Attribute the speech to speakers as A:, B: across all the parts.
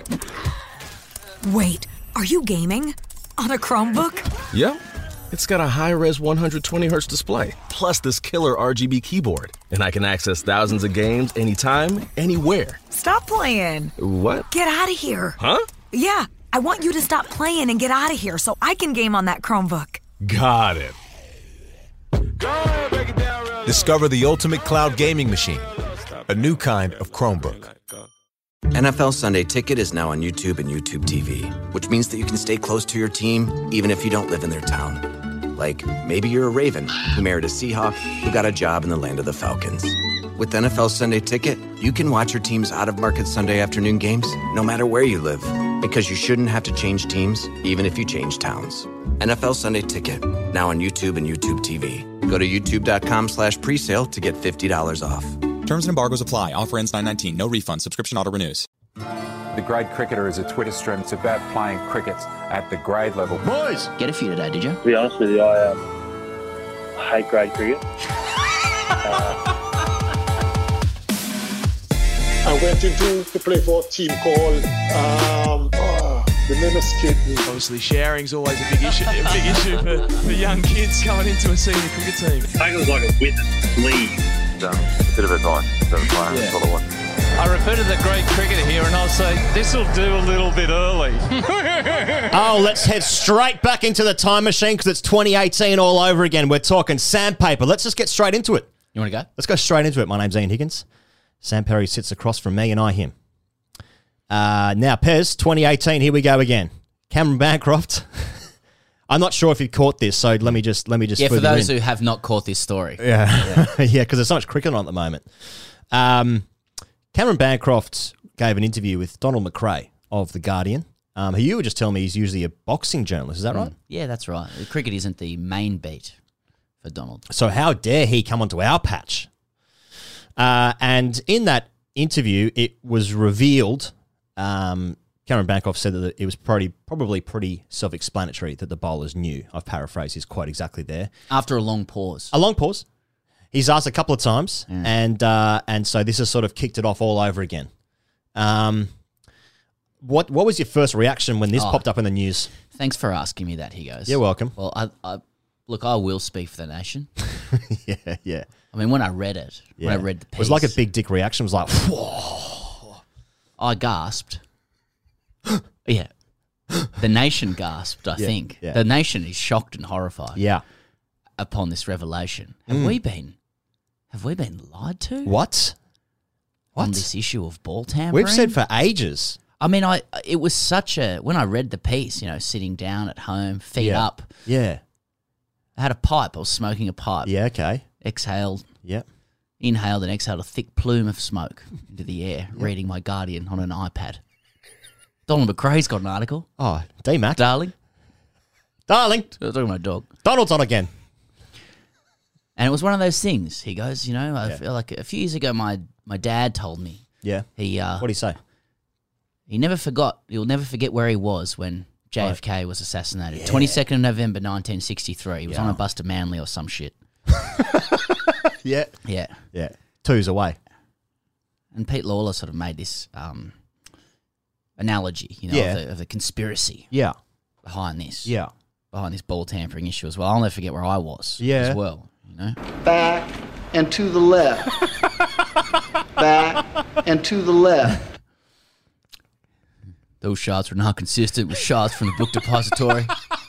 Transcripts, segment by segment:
A: Wait, are you gaming? On a Chromebook?
B: Yep. It's got a high-res 120Hz display, plus this killer RGB keyboard. And I can access thousands of games anytime, anywhere.
A: Stop playing.
B: What?
A: Get out of here.
B: Huh?
A: Yeah, I want you to stop playing and get out of here so I can game on that Chromebook.
B: Got it.
C: Discover the ultimate cloud gaming machine, a new kind of Chromebook.
D: NFL Sunday Ticket is now on YouTube and YouTube TV, which means that you can stay close to your team even if you don't live in their town. Like, maybe you're a Raven who married a Seahawk who got a job in the land of the Falcons. With NFL Sunday Ticket, you can watch your team's out-of-market Sunday afternoon games no matter where you live, because you shouldn't have to change teams even if you change towns. NFL Sunday Ticket, now on YouTube and YouTube TV. Go to youtube.com/presale to get $50 off.
E: Terms and embargoes apply. Offer ends 9/19. No refund. Subscription auto renews.
F: The Grade Cricketer is a Twitter stream. It's about playing cricket at the grade level.
G: Boys! Get a few today, did you?
H: To be honest with you, I hate grade cricket.
I: I went into to play for a team called the name escaped me.
J: Obviously, sharing's always a big issue for young kids coming into a senior cricket team.
H: I think it was like a witness sleeve.
K: A bit of advice to the player. That's all it was.
L: I refer to the Grade Cricketer here and I'll say, this will do a little bit early.
M: Oh, let's head straight back into the time machine because it's 2018 all over again. We're talking sandpaper. Let's just get straight into it.
G: You want to go?
M: Let's go straight into it. My name's Ian Higgins. Sam Perry sits across from me and I him. Now, Pez, 2018, here we go again. Cameron Bancroft. I'm not sure if you caught this, so let me just.
G: Yeah, for those who have not caught this story.
M: Yeah, yeah, because there's so much cricket on at the moment. Cameron Bancroft gave an interview with Donald McRae of The Guardian. Who you were just telling me he's usually a boxing journalist. Is that right?
G: Yeah, that's right. Cricket isn't the main beat for Donald.
M: So how dare he come onto our patch? And in that interview, it was revealed. Cameron Bancroft said that it was probably pretty self-explanatory that the bowlers knew. I've paraphrased his quote exactly there.
G: After a long pause.
M: A long pause. He's asked a couple of times, and so this has sort of kicked it off all over again. What was your first reaction when this popped up in the news?
G: Thanks for asking me that, he goes.
M: You're welcome.
G: Well, I will speak for the nation.
M: Yeah.
G: I mean, when I read it, when I read the piece.
M: It was like a big dick reaction. It was like, whoa.
G: I gasped. Yeah. The nation gasped, I think.
M: Yeah.
G: The nation is shocked and horrified.
M: Yeah.
G: Upon this revelation. Have we been lied to?
M: What?
G: On this issue of ball tampering?
M: We've said for ages.
G: I mean, it was such when I read the piece, sitting down at home, feet up.
M: Yeah.
G: I had a pipe. I was smoking a pipe.
M: Yeah, okay.
G: Exhaled.
M: Yep.
G: Inhaled and exhaled a thick plume of smoke into the air, reading my Guardian on an iPad. Donald McRae's got an article.
M: Oh, D-Mac.
G: Darling.
M: I'm
G: talking to my dog.
M: Donald's on again.
G: And it was one of those things. He goes, I feel like a few years ago my dad told me.
M: Yeah. What did he say?
G: He'll never forget where he was when JFK was assassinated. 22nd of November 1963. He was on a bus to Manly or some shit.
M: Yeah.
G: Yeah.
M: Yeah. 2's away.
G: And Pete Lawler sort of made this analogy, of the conspiracy behind this.
M: Yeah.
G: Behind this ball tampering issue as well. I'll never forget where I was as well,
N: Back and to the left. Back and to the left.
G: Those shots were not consistent with shots from the book depository.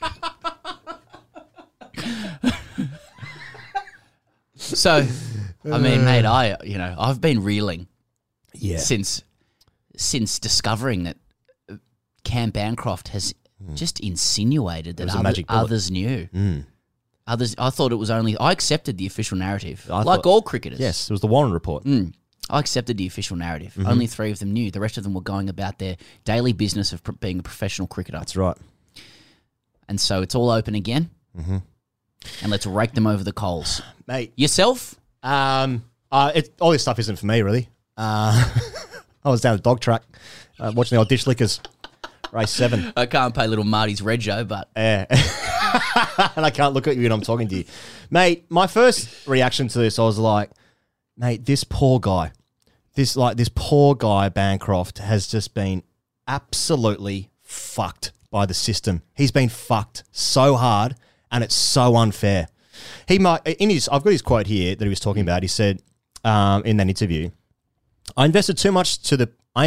G: So, I mean, mate, I've been reeling since discovering that Cam Bancroft has just insinuated that others knew. Others, I thought it was I accepted the official narrative, all cricketers.
M: Yes, it was the Warren Report.
G: I accepted the official narrative. Only 3 of them knew. The rest of them were going about their daily business of being a professional cricketer.
M: That's right.
G: And so it's all open again. And let's rake them over the coals.
M: Mate.
G: Yourself?
M: All this stuff isn't for me, really. I was down the dog track watching the old Dish Lickers race 7.
G: I can't pay little Marty's Rego, but...
M: Yeah. And I can't look at you when I'm talking to you. Mate, my first reaction to this, I was like, mate, this poor guy, Bancroft, has just been absolutely fucked by the system. He's been fucked so hard, and it's so unfair. I've got his quote here that he was talking about. He said in that interview, I invested too much to the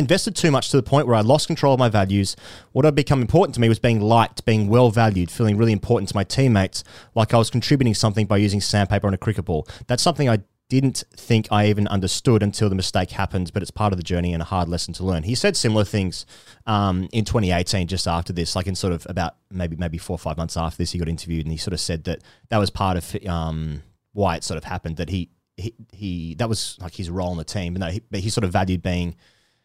M: point where I lost control of my values. What had become important to me was being liked, being well valued, feeling really important to my teammates, like I was contributing something by using sandpaper on a cricket ball. That's something I didn't think I even understood until the mistake happened, but it's part of the journey and a hard lesson to learn. He said similar things in 2018, just after this, like in sort of about maybe 4 or 5 months after this, he got interviewed, and he sort of said that was part of why it sort of happened, that he that was like his role in the team, but he sort of valued being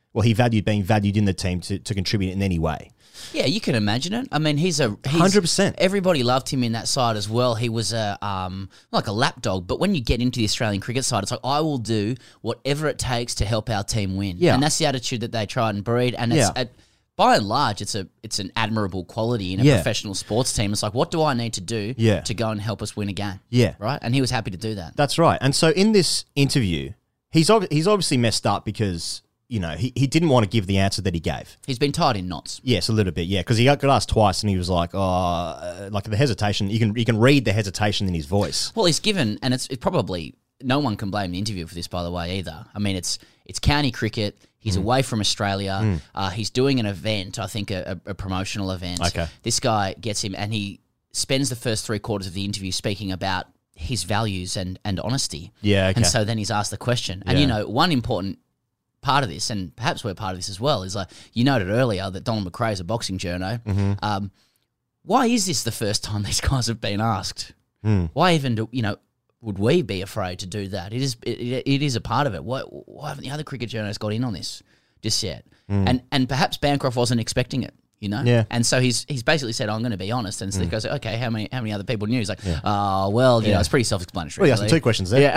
M: valued in the team to contribute in any way.
G: Yeah, you can imagine it. I mean, he's
M: 100%.
G: Everybody loved him in that side as well. He was like a lapdog, but when you get into the Australian cricket side, it's like, I will do whatever it takes to help our team win.
M: Yeah.
G: And that's the attitude that they try and breed. And it's by and large, it's an admirable quality in a professional sports team. It's like, what do I need to do to go and help us win a game?
M: Yeah.
G: Right? And he was happy to do that.
M: That's right. And so in this interview, he's obviously messed up because, you know, he didn't want to give the answer that he gave.
G: He's been tied in knots.
M: Yes, a little bit, yeah, because he got asked twice and he was like, like the hesitation, you can read the hesitation in his voice.
G: Well, he's given, and it's probably, no one can blame the interview for this, by the way, either. I mean, it's county cricket. He's away from Australia. He's doing an event, I think a promotional event.
M: Okay.
G: This guy gets him, and he spends the first 3/4 of the interview speaking about his values and honesty.
M: Yeah, okay.
G: And so then he's asked the question. And, you know, one important part of this, and perhaps we're part of this as well, is like, you noted earlier that Donald McRae is a boxing journo.
M: Mm-hmm.
G: Why is this the first time these guys have been asked? Why even would we be afraid to do that? It is a part of it. Why haven't the other cricket journalists got in on this just yet? And perhaps Bancroft wasn't expecting it, you know?
M: Yeah.
G: And so he's basically said, I'm going to be honest. And so he goes, okay, how many other people knew? He's like, well, you know, it's pretty self-explanatory.
M: Well, he asked him 2 questions there.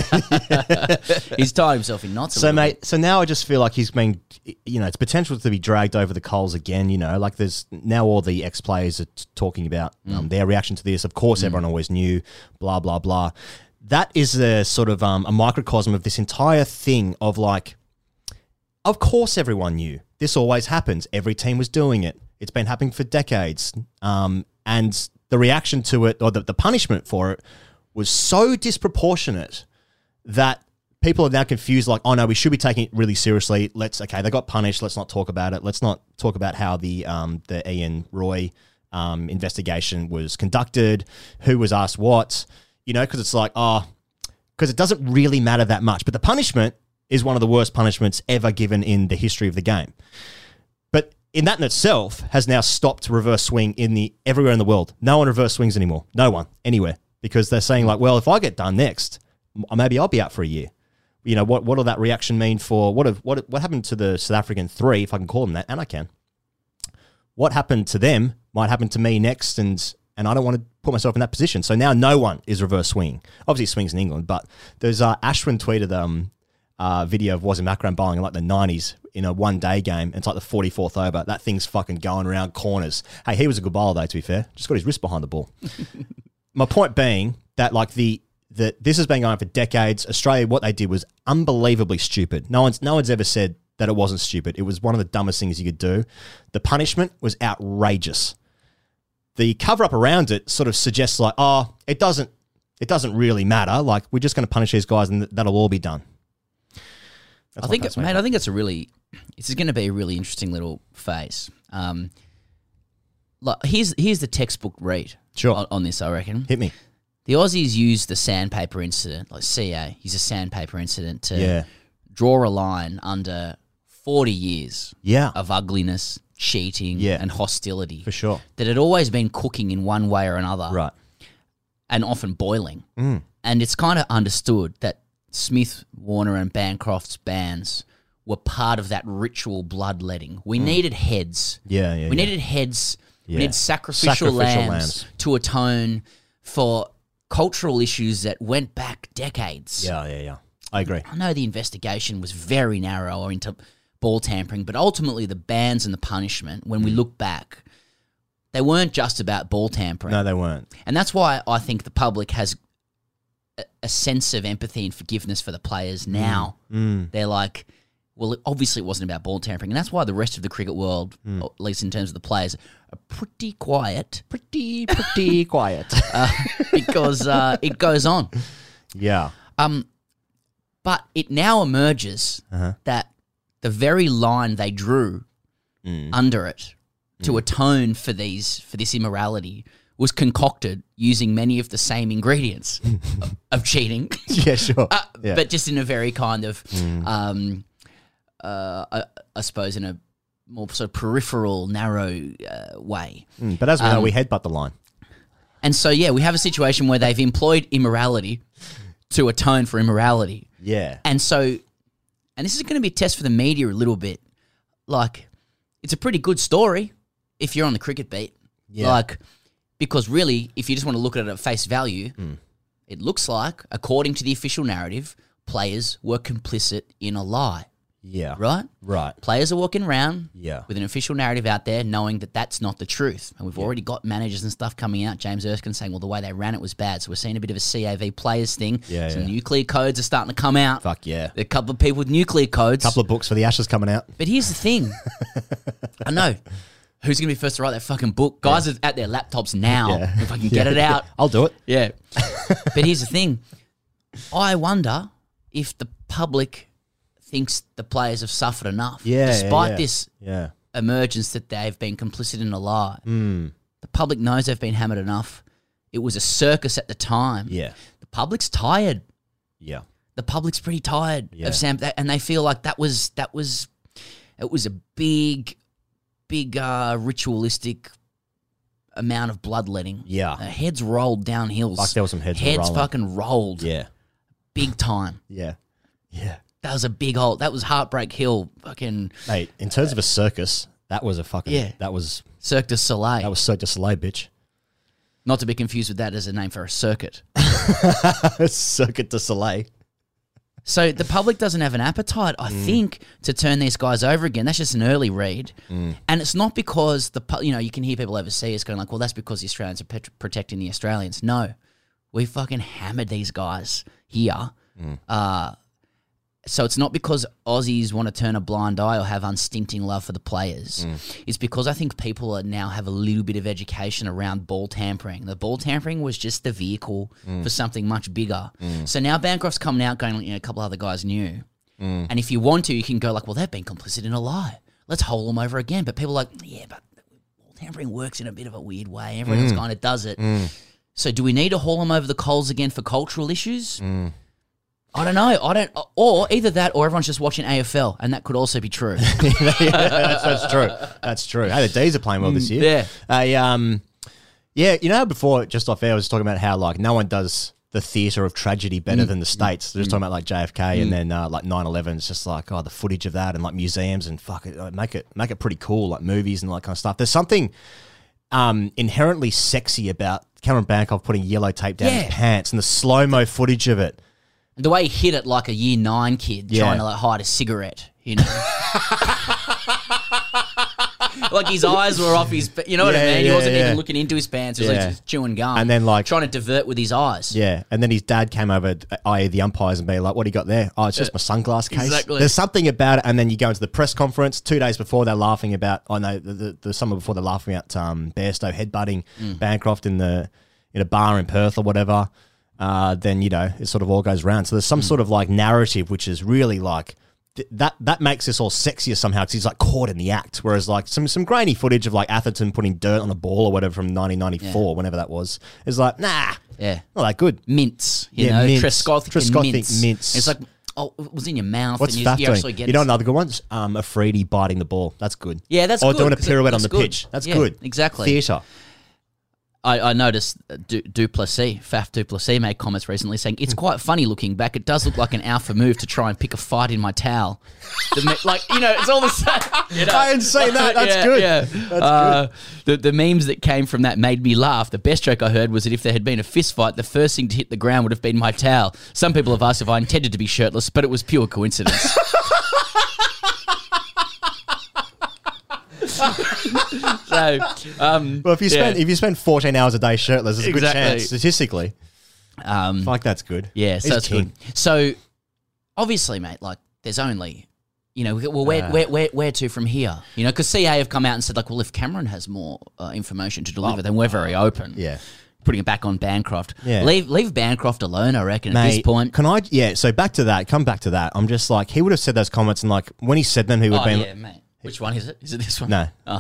G: Yeah. He's tied himself in knots a little bit.
M: So now I just feel like he's been, you know, it's potential to be dragged over the coals again, you know, like there's now all the ex-players are talking about their reaction to this. Of course, everyone always knew, blah, blah, blah. That is a sort of a microcosm of this entire thing of like, of course everyone knew. This always happens. Every team was doing it. It's been happening for decades. And the reaction to it, or the punishment for it, was so disproportionate that people are now confused, like, oh no, we should be taking it really seriously. They got punished. Let's not talk about it. Let's not talk about how the Ian Roy investigation was conducted, who was asked what, you know, because it's like, because it doesn't really matter that much. But the punishment is one of the worst punishments ever given in the history of the game. But in that in itself has now stopped reverse swing everywhere in the world. No one reverse swings anymore. No one, anywhere. Because they're saying like, well, if I get done next, maybe I'll be out for a year. You know, what will that reaction mean for, what happened to the South African 3, if I can call them that, and I can. What happened to them might happen to me next, and I don't want to put myself in that position. So now no one is reverse swinging. Obviously swings in England, but there's Ashwin tweeted video of Wasim Akram bowling in like the 90s in a one-day game. It's like the 44th over. That thing's fucking going around corners. Hey, he was a good bowler though, to be fair. Just got his wrist behind the ball. My point being that like that this has been going on for decades. Australia, what they did was unbelievably stupid. No one's ever said that it wasn't stupid. It was one of the dumbest things you could do. The punishment was outrageous. The cover-up around it sort of suggests like, oh, it doesn't really matter. Like, we're just going to punish these guys and that'll all be done.
G: I think it's going to be a really interesting little phase. Like here's the textbook read on this, I reckon.
M: Hit me.
G: The Aussies used the sandpaper incident, like CA, use a sandpaper incident to draw a line under 40 years of ugliness, cheating, and hostility.
M: For sure.
G: That had always been cooking in one way or another.
M: Right.
G: And often boiling. And it's kind of understood that Smith, Warner and Bancroft's bans were part of that ritual bloodletting. We needed heads. We needed heads. We needed sacrificial lambs to atone for cultural issues that went back decades.
M: Yeah. I agree.
G: I know the investigation was very narrow into ball tampering, but ultimately the bans and the punishment, when we look back, they weren't just about ball tampering.
M: No, they weren't.
G: And that's why I think the public has a sense of empathy and forgiveness for the players now. They're like, Well, obviously it wasn't about ball tampering, and that's why the rest of the cricket world, or at least in terms of the players, are pretty quiet.
M: Pretty quiet.
G: Because it goes on.
M: Yeah.
G: But it now emerges that the very line they drew under it to atone for this immorality was concocted using many of the same ingredients of cheating.
M: Yeah, sure.
G: But just in a very kind of, I suppose, in a more sort of peripheral, narrow way.
M: But as we know, we headbutt the line.
G: And so, we have a situation where they've employed immorality to atone for immorality.
M: Yeah.
G: And so, and this is going to be a test for the media a little bit. Like, it's a pretty good story if you're on the cricket beat.
M: Yeah.
G: Like, because really, if you just want to look at it at face value, it looks like, according to the official narrative, players were complicit in a lie.
M: Yeah.
G: Right?
M: Right.
G: Players are walking around
M: Yeah.
G: with an official narrative out there knowing that that's not the truth. And we've already got managers and stuff coming out, James Erskine saying, well, the way they ran it was bad. So we're seeing a bit of a CAV players thing.
M: Yeah,
G: Some
M: yeah.
G: nuclear codes are starting to come out.
M: Fuck yeah.
G: There are a couple of people with nuclear codes.
M: Couple of books for the Ashes coming out.
G: But here's the thing. I know. Who's going to be first to write that fucking book? Guys are at their laptops now.
M: Yeah.
G: If I can get it out.
M: I'll do it.
G: Yeah. But here's the thing. I wonder if the public thinks the players have suffered enough. Despite this emergence that they've been complicit in a lie. The public knows they've been hammered enough. It was a circus at the time.
M: Yeah.
G: The public's tired.
M: Yeah.
G: The public's pretty tired of Sam, and they feel like it was a big ritualistic amount of bloodletting.
M: Yeah.
G: Heads rolled down hills.
M: Like there was some heads rolling.
G: Fucking rolled.
M: Yeah.
G: Big time.
M: Yeah. Yeah.
G: That was a big hole. That was Heartbreak Hill. Fucking.
M: Mate, in terms of a circus, that was a fucking... That was...
G: Cirque du Soleil.
M: That was Cirque du Soleil, bitch.
G: Not to be confused with that as a name for a circuit.
M: Circuit du Soleil.
G: So the public doesn't have an appetite, I think, to turn these guys over again. That's just an early read. And it's not because, you can hear people overseas going like, well, that's because the Australians are protecting the Australians. No. We fucking hammered these guys here. So it's not because Aussies want to turn a blind eye or have unstinting love for the players. It's because I think people now have a little bit of education around ball tampering. The ball tampering was just the vehicle for something much bigger. So now Bancroft's coming out going, a couple other guys knew. And if you want to, you can go like, well, they've been complicit in a lie. Let's hold them over again. But people are like, yeah, but ball tampering works in a bit of a weird way. Everyone else kind of does it. So do we need to haul them over the coals again for cultural issues? I don't know. Or either that or everyone's just watching AFL, and that could also be true.
M: That's true. That's true. Hey, the D's are playing well this year. Before, just off air, I was talking about how, like, no one does the theatre of tragedy better than the States. They're just talking about, like, JFK and then, like, 9/11. It's just like, the footage of that and, like, museums and make it pretty cool, like, movies and all that kind of stuff. There's something inherently sexy about Cameron Bancroft putting yellow tape down his pants and the slow-mo footage of it.
G: The way he hit it like a year 9 kid trying to like hide a cigarette, like his eyes were off his, you know what I mean? He wasn't even looking into his pants. He was like just chewing gum.
M: And then like
G: trying to divert with his eyes.
M: Yeah. And then his dad came over, i.e. the umpires, and be like, what do you got there? Oh, it's just my sunglass case.
G: Exactly.
M: There's something about it. And then you go into the press conference 2 days before they're laughing about, the summer before they're laughing at Bairstow headbutting Bancroft in a bar in Perth or whatever. Then, it sort of all goes round. So there's some sort of like narrative which is really like that makes this all sexier somehow because he's like caught in the act. Whereas like some grainy footage of like Atherton putting dirt on a ball or whatever from 1994, whenever that was, is like, nah, not that good.
G: Mints,
M: mints.
G: Trescothic mints. It's like, it was in your mouth.
M: What's
G: and
M: Faf
G: you
M: doing?
G: actually get
M: You know another good one? Afridi biting the ball. That's good.
G: Yeah, that's
M: or
G: good.
M: Or doing a pirouette on the
G: good.
M: pitch. That's good.
G: Exactly.
M: Theatre.
G: I noticed Faf du Plessis made comments recently saying, it's quite funny looking back. It does look like an alpha move to try and pick a fight in my towel. It's all the same.
M: I didn't say that. That's good.
G: Yeah.
M: That's
G: good. The memes that came from that made me laugh. The best joke I heard was that if there had been a fist fight, the first thing to hit the ground would have been my towel. Some people have asked if I intended to be shirtless, but it was pure coincidence. So,
M: well, if you spend 14 hours a day shirtless, there's a good chance statistically. That's good.
G: Yeah, so
M: He's
G: that's good. So, obviously, mate, like there's only You know, well, where to from here? You know, because CA have come out and said, like, well, if Cameron has more information to deliver, then we're very open.
M: Yeah.
G: Putting it back on Bancroft.
M: Yeah.
G: Leave Bancroft alone, I reckon,
M: Mate,
G: at this point.
M: So back to that. Come back to that. I'm just like, he would have said those comments, and like, when he said them, he would have been...
G: yeah, mate. Which one is it? Is it this one?
M: No.
G: Oh.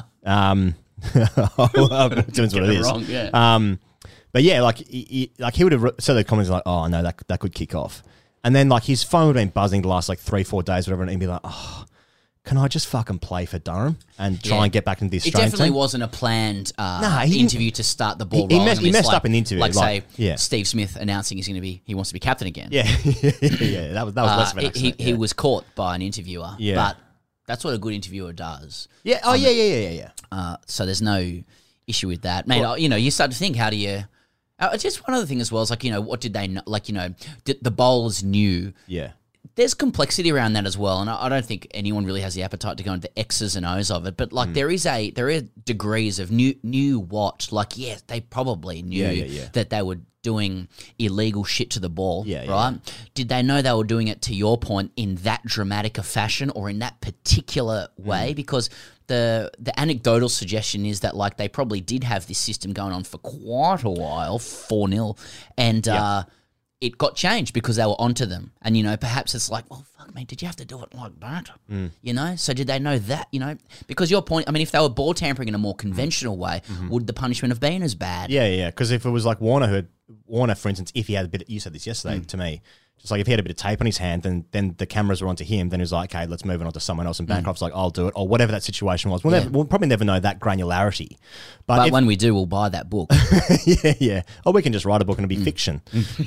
M: Depends what it is.
G: Wrong, yeah.
M: But yeah, like he would have said the comments like, "Oh no, that could kick off," and then like his phone would have been buzzing the last like 3-4 days, whatever, and he'd be like, "Oh, can I just fucking play for Durham and try and get back into the Australian
G: It definitely
M: team?"
G: wasn't a planned
M: he
G: interview to start the ball
M: he
G: rolling.
M: messed up in the interview,
G: like say
M: yeah.
G: Steve Smith announcing he wants to be captain again.
M: Yeah, yeah, that was less of an accident.
G: He was caught by an interviewer.
M: Yeah.
G: But that's what a good interviewer does.
M: Yeah. Oh, yeah.
G: So there's no issue with that, mate. You know, you start to think, how do you? Just one other thing as well is like, you know, what did they know? Like, you know, the bowlers knew.
M: Yeah.
G: There's complexity around that as well, and I don't think anyone really has the appetite to go into the X's and O's of it. But like, there are degrees of knew what. Like, yes, they probably knew that they were doing illegal shit to the ball, right? Did they know they were doing it, to your point, in that dramatic a fashion or in that particular way? Because the anecdotal suggestion is that like they probably did have this system going on for quite a while, 4-0, and it got changed because they were onto them. And, you know, perhaps it's like, well, fuck, mate, did you have to do it like that? You know? So did they know that, you know? Because your point, I mean, if they were ball tampering in a more conventional way, would the punishment have been as bad?
M: Yeah. Because if it was like Warner, for instance, if he had a bit, you said this yesterday to me, just like if he had a bit of tape on his hand, then the cameras were onto him, then he was like, okay, let's move it on to someone else. And Bancroft's like, I'll do it, or whatever that situation was. We'll probably never know that granularity. But
G: when we do, we'll buy that book.
M: yeah. Or we can just write a book and it'll be fiction.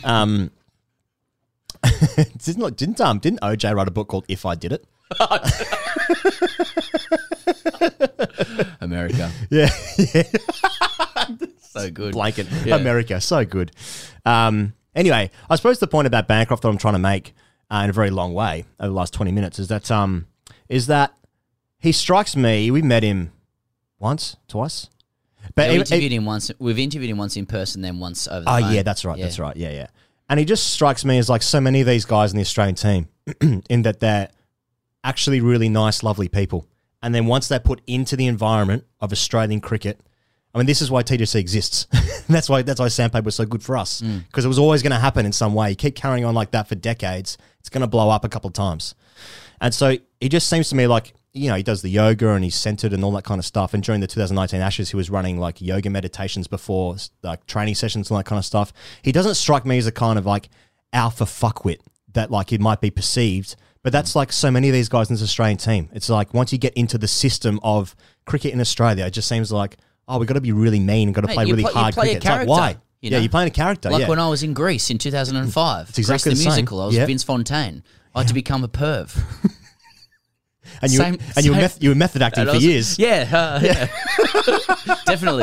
M: Didn't OJ write a book called If I Did It?
G: America.
M: Yeah.
G: So good.
M: Blanket. Yeah. America. So good. Anyway, I suppose the point about Bancroft that I'm trying to make in a very long way over the last 20 minutes is that he strikes me, we met him once, twice. But
G: we interviewed him once. We've interviewed him once in person, then once over the phone.
M: Oh, yeah, that's right. Yeah. That's right. Yeah. And he just strikes me as like so many of these guys in the Australian team in that they're actually really nice, lovely people. And then once they're put into the environment of Australian cricket, I mean, this is why TGC exists. that's why Sandpaper was so good for us, because it was always going to happen in some way. You keep carrying on like that for decades, it's going to blow up a couple of times. And so it just seems to me like, you know, he does the yoga and he's centered and all that kind of stuff. And during the 2019 Ashes, he was running like yoga meditations before like training sessions and that kind of stuff. He doesn't strike me as a kind of like alpha fuckwit that like it might be perceived. But that's like so many of these guys in this Australian team. It's like once you get into the system of cricket in Australia, it just seems like, oh, we've got to be really mean and got to play really hard cricket. It's like, why?
G: You know?
M: You're playing a character.
G: Like when I was in Greece in 2005.
M: It's exactly
G: Greece the
M: same.
G: musical. I was Vince Fontaine. I had to become a perv.
M: And you were method acting for years.
G: Yeah. Definitely.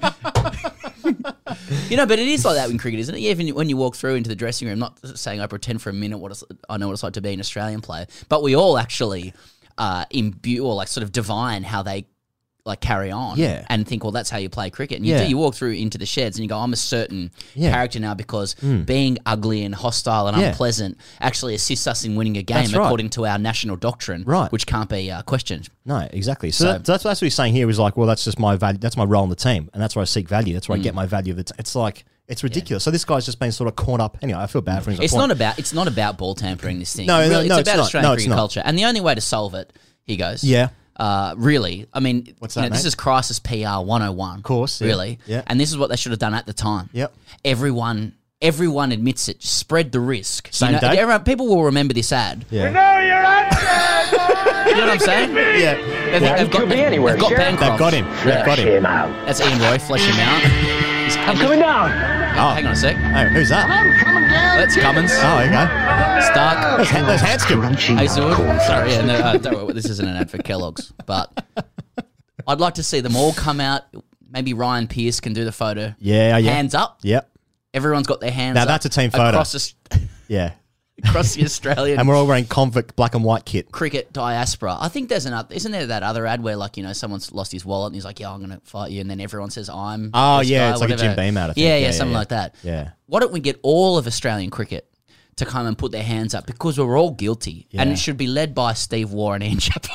G: You know, but it is like that in cricket, isn't it? Even when you walk through into the dressing room, not saying I pretend for a minute I know what it's like to be an Australian player, but we all actually imbue or like sort of divine how they like carry on and think, well, that's how you play cricket. And you walk through into the sheds and you go, I'm a certain character now because being ugly and hostile and unpleasant actually assists us in winning a game according to our national doctrine, which can't be questioned.
M: No, exactly. So that's what he's saying here is like, well, that's just my value. That's my role in the team. And that's where I seek value. That's where I get my value of the team. It's like, it's ridiculous. So this guy's just been sort of caught up. Anyway, I feel bad for him.
G: It's not about ball tampering, this thing.
M: No,
G: really,
M: no,
G: it's about Australian cricket
M: not.
G: culture. And the only way to solve it, he goes, really, I mean,
M: what's that,
G: this is crisis PR 101.
M: Of course.
G: Really.
M: Yeah.
G: And this is what they should have done at the time.
M: Yep.
G: Everyone admits it. Spread the risk.
M: Same day.
G: People will remember this ad.
M: Yeah.
I: We know you're out.
G: You know what I'm saying?
M: Yeah.
I: They've got Bancroft.
M: They've got him. They've got him.
G: That's Ian Roy. Flesh him out.
I: I'm coming down.
G: Hang on a sec.
M: Oh, who's that?
I: I'm coming down.
G: That's Cummins.
M: Oh, okay.
G: Stark.
M: That's Hanscom.
G: Hazelwood. Sorry, this isn't an ad for Kellogg's, but I'd like to see them all come out. Maybe Ryan Pearce can do the photo.
M: Yeah.
G: Hands up.
M: Yep.
G: Everyone's got their hands
M: now
G: up.
M: Now that's a team photo.
G: Across the Australian.
M: And we're all wearing convict black and white kit.
G: Cricket diaspora. I think there's isn't there that other ad where like, you know, someone's lost his wallet and he's like, yeah, I'm going to fight you. And then everyone says, I'm
M: Oh,
G: this
M: yeah.
G: guy,
M: It's
G: whatever.
M: like a Jim Beam ad, I think.
G: Yeah, something like that.
M: Yeah.
G: Why don't we get all of Australian cricket to come and put their hands up because we're all guilty.
M: Yeah.
G: And it should be led by Steve Waugh and Ian Chappell.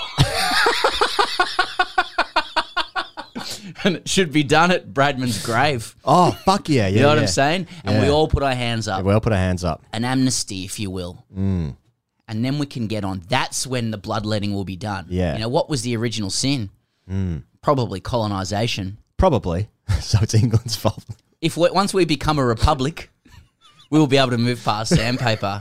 G: And it should be done at Bradman's grave.
M: Oh, fuck yeah.
G: You know what I'm saying? And we all put our hands up.
M: We all put our hands up.
G: An amnesty, if you will.
M: Mm.
G: And then we can get on. That's when the bloodletting will be done.
M: Yeah.
G: You know, what was the original sin? Probably colonisation.
M: Probably. So it's England's fault.
G: Once we become a republic, we will be able to move past sandpaper.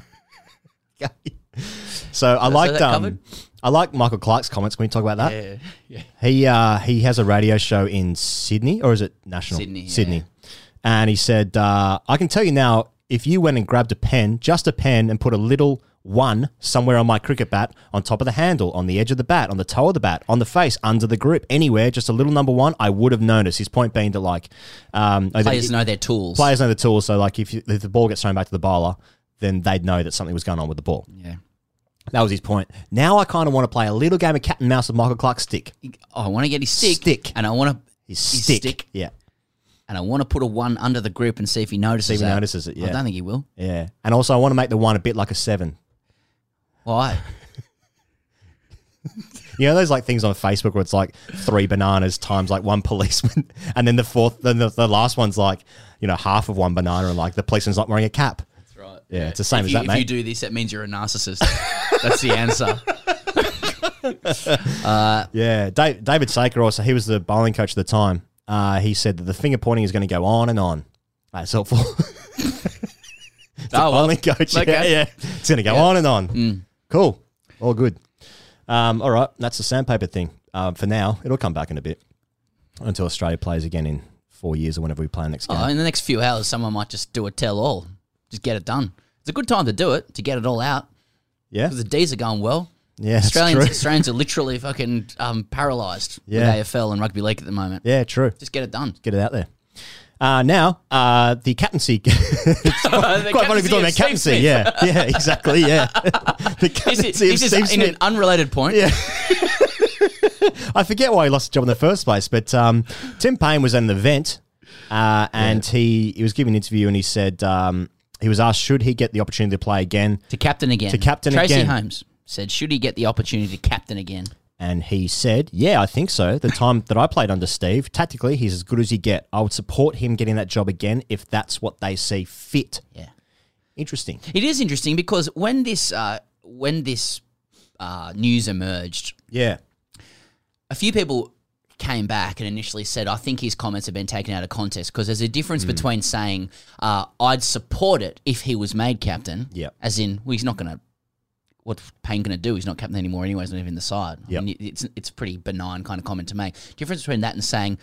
M: So I liked
G: that covered?
M: I like Michael Clark's comments. Can we talk about that?
G: Yeah.
M: He has a radio show in Sydney, or is it national?
G: Sydney.
M: And he said, I can tell you now, if you went and grabbed a pen, just a pen, and put a little 1 somewhere on my cricket bat, on top of the handle, on the edge of the bat, on the toe of the bat, on the face, under the grip, anywhere, just a little number 1, I would have noticed. His point being that, like...
G: players know their tools.
M: Players know the tools, so like if the ball gets thrown back to the bowler, then they'd know that something was going on with the ball.
G: Yeah.
M: That was his point. Now I kind of want to play a little game of cat and mouse with Michael Clark's stick.
G: I want to get his stick. And I want
M: his stick. Yeah.
G: And I want to put a 1 under the grip and see if he notices it.
M: Yeah.
G: I don't think he will.
M: Yeah. And also I want to make the 1 a bit like a 7.
G: Why?
M: You know those like things on Facebook where it's like 3 bananas times like 1 policeman, and then the last one's like, you know, half of 1 banana, and like the policeman's not wearing a cap.
G: That's right.
M: Yeah, it's the same as that, mate.
G: If you do this, that means you're a narcissist. That's the answer.
M: Yeah, David Saker also, he was the bowling coach at the time. He said that the finger pointing is going to go on and on. That's helpful. Bowling coach.
G: Okay.
M: Yeah. It's going to go on and on. Cool. All good. All right. That's the sandpaper thing. For now, it'll come back in a bit until Australia plays again in 4 years or whenever we play next game.
G: In the next few hours, someone might just do a tell-all. Just get it done. It's a good time to do it, to get it all out.
M: Yeah.
G: Because the Ds are going well.
M: Yeah,
G: Australians are literally fucking paralysed with AFL and rugby league at the moment.
M: Yeah, true.
G: Just get it done.
M: Get it out there. Now, the captaincy. It's quite funny if you're talking about captaincy. Yeah, exactly. Yeah. The captaincy of Steve Smith.
G: An unrelated point.
M: Yeah. I forget why he lost the job in the first place, but Tim Payne was at an event and he was giving an interview and he said he was asked, should he get the opportunity to play again?
G: To captain again. Tracy Holmes said, should he get the opportunity to captain again?
M: And he said, yeah, I think so. The time that I played under Steve, tactically, he's as good as you get. I would support him getting that job again if that's what they see fit.
G: Yeah.
M: Interesting.
G: It is interesting because when this news emerged, a few people came back and initially said, I think his comments have been taken out of context because there's a difference between saying, I'd support it if he was made captain, as in, well, he's not going to, what's Payne going to do? He's not captain anymore anyway. He's not even in the side.
M: Yep.
G: I mean, it's a pretty benign kind of comment to make. Difference between that and saying,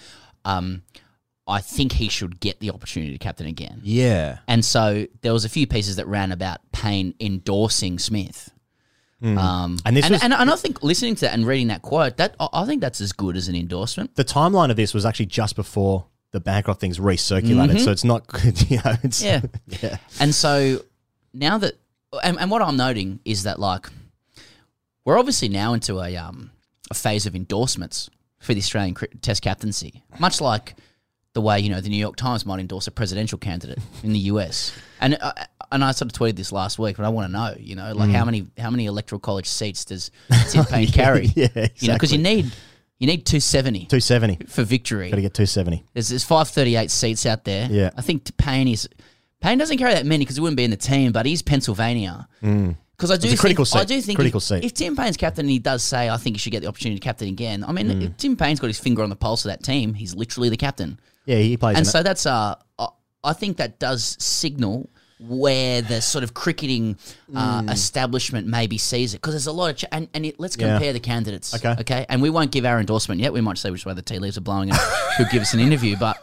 G: I think he should get the opportunity to captain again.
M: Yeah.
G: And so there was a few pieces that ran about Payne endorsing Smith. And I think listening to that and reading that quote, I think that's as good as an endorsement.
M: The timeline of this was actually just before the Bancroft thing's recirculated, so it's not good. You know,
G: yeah. And so now that, and what I'm noting is that like we're obviously now into a phase of endorsements for the Australian Test captaincy, much like the way the New York Times might endorse a presidential candidate in the US. And I sort of tweeted this last week, but I want to know, like how many electoral college seats does Tim Payne carry?
M: Yeah, exactly.
G: Because you need 270.
M: 270
G: for victory.
M: Got to get 270.
G: There's 538 seats out there.
M: Yeah,
G: I think Payne doesn't carry that many because he wouldn't be in the team, but he's Pennsylvania. Because I do think if Tim Payne's captain and he does say, I think he should get the opportunity to captain again. I mean, if Tim Payne's got his finger on the pulse of that team, he's literally the captain.
M: Yeah, he plays.
G: And so that's I think that does signal where the sort of cricketing establishment maybe sees it, because there's a lot of let's compare the candidates. Okay, and we won't give our endorsement yet. We might say which way the tea leaves are blowing and who'll give us an interview. But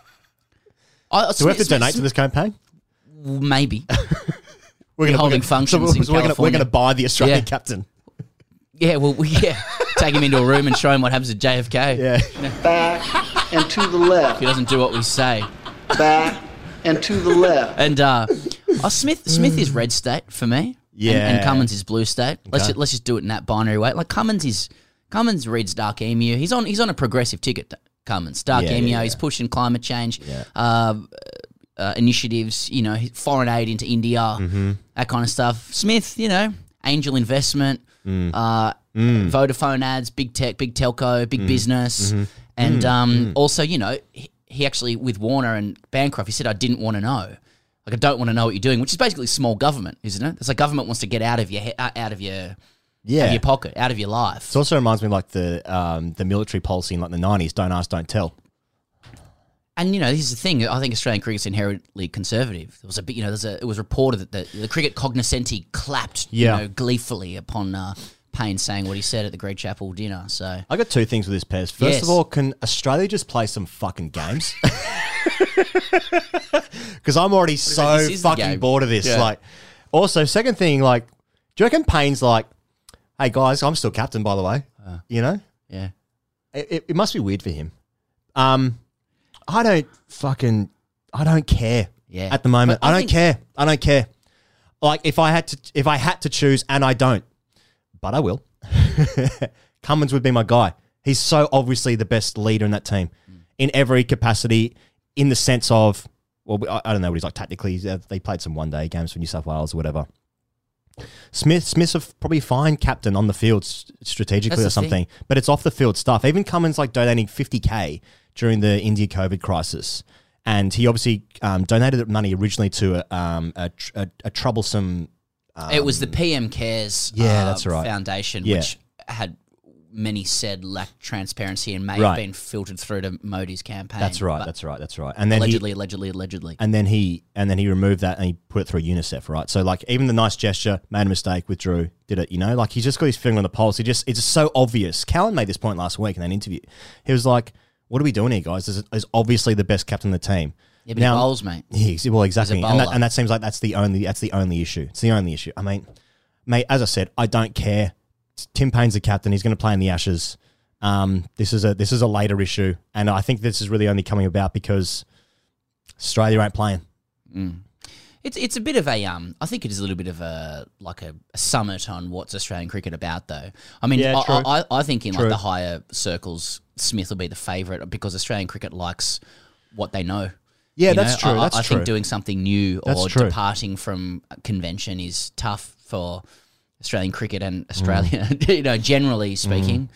M: do we have to donate to this campaign?
G: Maybe.
M: We're
G: holding functions in California.
M: We're going to buy the Australian captain.
G: Yeah, well, take him into a room and show him what happens at JFK.
M: Yeah.
N: Back and to the left.
G: If he doesn't do what we say.
N: Back and to the left.
G: And Smith is red state for me.
M: Yeah.
G: And Cummins is blue state.
M: Okay.
G: Let's just do it in that binary way. Like Cummins reads Dark Emu. He's on a progressive ticket. Cummins, Dark Emu.
M: Yeah.
G: He's pushing climate change.
M: Yeah.
G: initiatives, foreign aid into India, that kind of stuff. Smith, angel investment, Vodafone ads, big tech, big telco, big business. And also, he actually, with Warner and Bancroft, he said, I didn't want to know. Like, I don't want to know what you're doing, which is basically small government, isn't it? It's like government wants to get out of your pocket, out of your life.
M: It also reminds me of like the military policy in like the 90s, don't ask, don't tell.
G: And, here's the thing. I think Australian cricket's inherently conservative. There was it was reported that the cricket cognoscenti clapped, gleefully upon Payne saying what he said at the Great Chapel dinner. So
M: I got two things with this, Pez. First of all, can Australia just play some fucking games? Because I'm already so fucking bored of this.
G: Yeah.
M: Like, also, second thing, like, do you reckon Payne's like, hey guys, I'm still captain, by the way.
G: Yeah.
M: It must be weird for him. I don't care.
G: Yeah.
M: At the moment, I don't care. Like, if I had to choose, and I don't, but I will. Cummins would be my guy. He's so obviously the best leader in that team in every capacity, in the sense of, well, I don't know what he's like tactically. They played some one-day games for New South Wales or whatever. Smith's a probably fine captain on the field strategically or something, but it's off the field stuff. Even Cummins like donating $50,000 during the India COVID crisis, and he obviously donated the money originally to a troublesome.
G: It was the PM Cares
M: that's right.
G: Foundation, which had many said lacked transparency and may have been filtered through to Modi's campaign.
M: That's right. And then
G: allegedly.
M: And then he removed that and he put it through UNICEF, right? So like even the nice gesture, made a mistake, withdrew, did it, like he's just got his finger on the pulse. It's just so obvious. Callan made this point last week in that interview. He was like, what are we doing here, guys? This is obviously the best captain of the team.
G: Yeah, but he bowls, mate.
M: Well, exactly. And that seems like that's the only issue. It's the only issue. I mean, mate, as I said, I don't care. Tim Payne's the captain. He's going to play in the Ashes. This is a later issue, and I think this is really only coming about because Australia ain't playing.
G: It's a bit of a I think it is a little bit of a summit on what's Australian cricket about, though. I mean, I think in like the higher circles, Smith will be the favourite because Australian cricket likes what they know.
M: Yeah, that's true.
G: I think doing something new or departing from convention is tough for Australian cricket and Australia, generally speaking.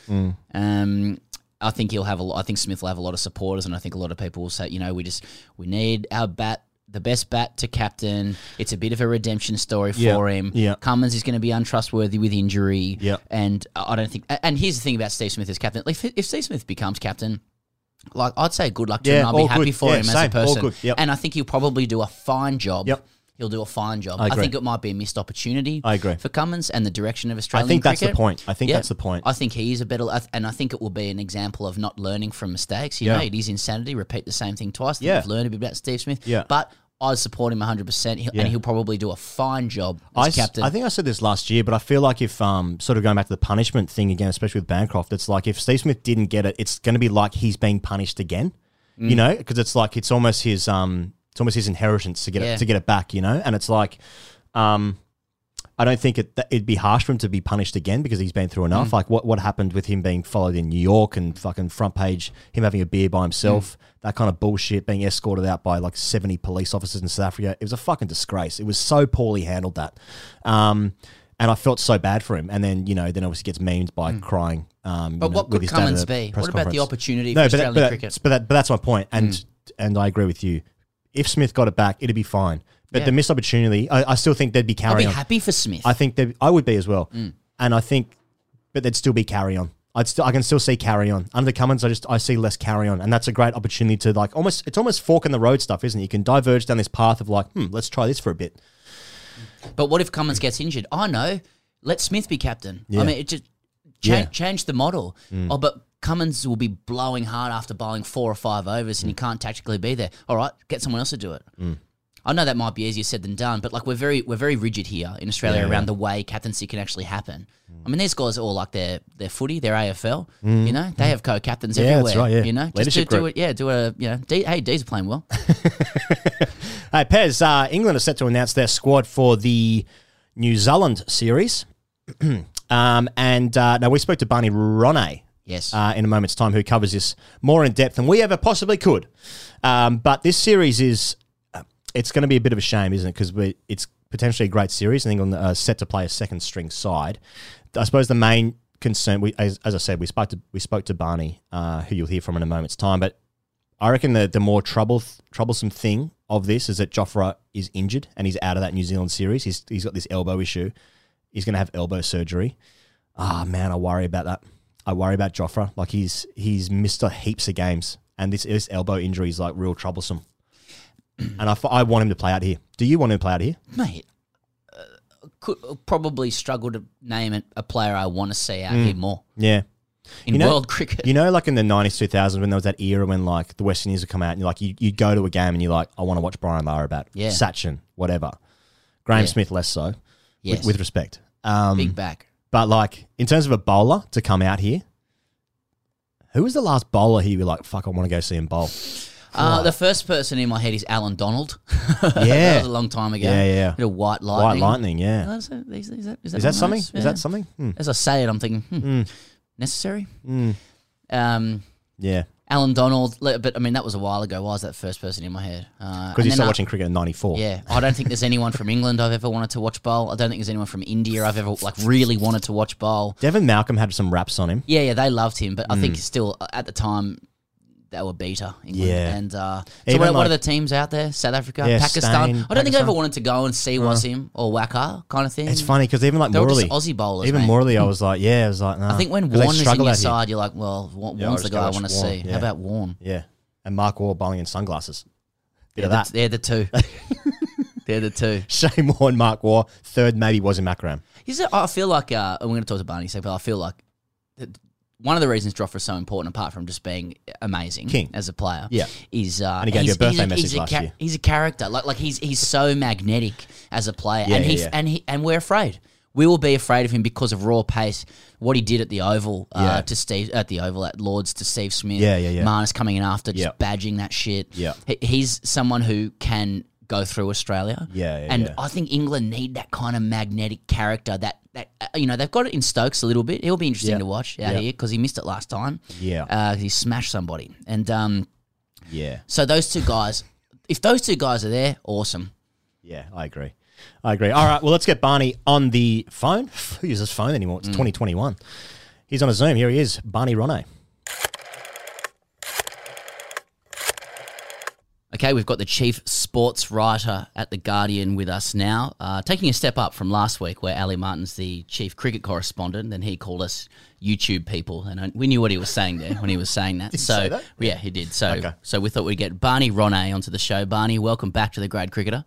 G: I think I think Smith will have a lot of supporters, and I think a lot of people will say, we need our the best bat to captain. It's a bit of a redemption story for him.
M: Yeah.
G: Cummins is going to be untrustworthy with injury.
M: Yeah.
G: And I don't think. And here's the thing about Steve Smith as captain: if Steve Smith becomes captain, like I'd say, good luck to him. I'll be happy for him as a person.
M: All good. Yep.
G: And I think he'll probably do a fine job.
M: Yep.
G: He'll do a fine job.
M: I
G: think it might be a missed opportunity.
M: I agree.
G: For Cummins and the direction of Australian
M: cricket.
G: That's
M: the point. I think that's the point.
G: I think he is a better, and I think it will be an example of not learning from mistakes. It is insanity. Repeat the same thing twice. We've learned a bit about Steve Smith.
M: Yeah.
G: But I support him 100%, and he'll probably do a fine job as captain.
M: I think I said this last year, but I feel like if sort of going back to the punishment thing again, especially with Bancroft, it's like if Steve Smith didn't get it, it's going to be like he's being punished again. Because it's like it's almost his inheritance to get it back, and it's like I don't think it'd be harsh for him to be punished again because he's been through enough. Like what happened with him being followed in New York and fucking front page, him having a beer by himself, that kind of bullshit, being escorted out by like 70 police officers in South Africa. It was a fucking disgrace. It was so poorly handled that. And I felt so bad for him. And then, then obviously gets memed by crying.
G: But what could Cummins be? What about the opportunity for Australian cricket?
M: But that's my point. And I agree with you. If Smith got it back, it'd be fine. But the missed opportunity, I still think they'd be carry on.
G: I'd be happy for Smith.
M: I think I would be as well. And I think, but they'd still be carry on. I can still see carry on. Under Cummins, I see less carry on. And that's a great opportunity to it's almost fork in the road stuff, isn't it? You can diverge down this path of let's try this for a bit.
G: But what if Cummins gets injured? I know. Let Smith be captain.
M: Yeah.
G: I mean, it just change the model. Oh, but Cummins will be blowing hard after bowling 4 or 5 overs and he can't tactically be there. All right, get someone else to do it. I know that might be easier said than done, but we're very rigid here in Australia around the way captaincy can actually happen. I mean, these guys are all like their footy, their AFL. They have co-captains everywhere.
M: That's right. Yeah,
G: just do it. Yeah, do a hey, D's are playing well.
M: Hey, Pez, England are set to announce their squad for the New Zealand series, and now we spoke to Barney Ronay.
G: Yes.
M: In a moment's time, who covers this more in depth than we ever possibly could. But this series is it's going to be a bit of a shame, isn't it? Because it's potentially a great series, and England set to play a second string side. I suppose the main concern, as I said, we spoke to Barney, who you'll hear from in a moment's time. But I reckon the more troublesome thing of this is that Jofra is injured and he's out of that New Zealand series. He's got this elbow issue. He's going to have elbow surgery. Man, I worry about that. I worry about Jofra. Like he's missed heaps of games, and this elbow injury is like real troublesome. And I want him to play out here. Do you want him to play out here,
G: mate? Could probably struggle to name a player I want to see out here more.
M: Yeah.
G: In world cricket.
M: You know, like in the 90s, 2000s, when there was that era when like the West Indies would come out and you're like, you'd go to a game and you're like, I want to watch Brian Lara bat, Sachin, whatever. Graham Smith less so, with respect.
G: Big back.
M: But like, in terms of a bowler to come out here, who was the last bowler he was like, fuck, I want to go see him bowl?
G: The first person in my head is Alan Donald.
M: Yeah.
G: That was a long time ago.
M: Yeah.
G: Bit of White Lightning.
M: White Lightning, yeah.
G: Is
M: that something? Yeah. Is that something?
G: As I say it, I'm thinking, necessary?
M: Yeah.
G: Alan Donald, but I mean, that was a while ago. Why was that first person in my head?
M: Because you started watching cricket in 94.
G: Yeah. I don't think there's anyone from England I've ever wanted to watch bowl. I don't think there's anyone from India I've ever really wanted to watch bowl.
M: Devon Malcolm had some raps on him.
G: Yeah, they loved him, but I think still, at the time, they were beater. England.
M: Yeah.
G: And so what are the teams out there? South Africa, Pakistan. I don't think I ever wanted to go and see Wasim or Waqar kind of thing.
M: It's funny because even like
G: Morley,
M: Aussie
G: bowlers.
M: Even Morley, I was like, no.
G: I think when Warner's in your side, you're like, well, Warner's the guy I want to see. How about Warne?
M: Yeah. And Mark Waugh bowling in sunglasses.
G: They're the two. They're the two.
M: Shane Warne, Mark Waugh. Third maybe was in Makram.
G: I feel like, and we're going to talk to Barney but I feel like one of the reasons Jofra is so important, apart from just being amazing as a player, is
M: and he gave you a birthday message last year.
G: He's a character, like he's so magnetic as a player, and we're afraid. We will be afraid of him because of raw pace. What he did at the Oval to Steve at Lords to Steve Smith, Marnus coming in after, just badging that shit.
M: Yeah,
G: he's someone who can go through Australia. And I think England need that kind of magnetic character that they've got it in Stokes a little bit. It'll be interesting to watch out here because he missed it last time. He smashed somebody. And so those two guys, if those two guys are there, awesome.
M: Yeah, I agree. All right, well, let's get Barney on the phone. Who uses phone anymore? It's 2021. He's on a Zoom. Here he is, Barney Ronay.
G: Okay, we've got the chief sports writer at The Guardian with us now, taking a step up from last week where Ali Martin's the chief cricket correspondent and he called us YouTube people, and we knew what he was saying there when he was saying that.
M: Did he say that?
G: Yeah, he did. So we thought we'd get Barney Ronay onto the show. Barney, welcome back to The Grade Cricketer.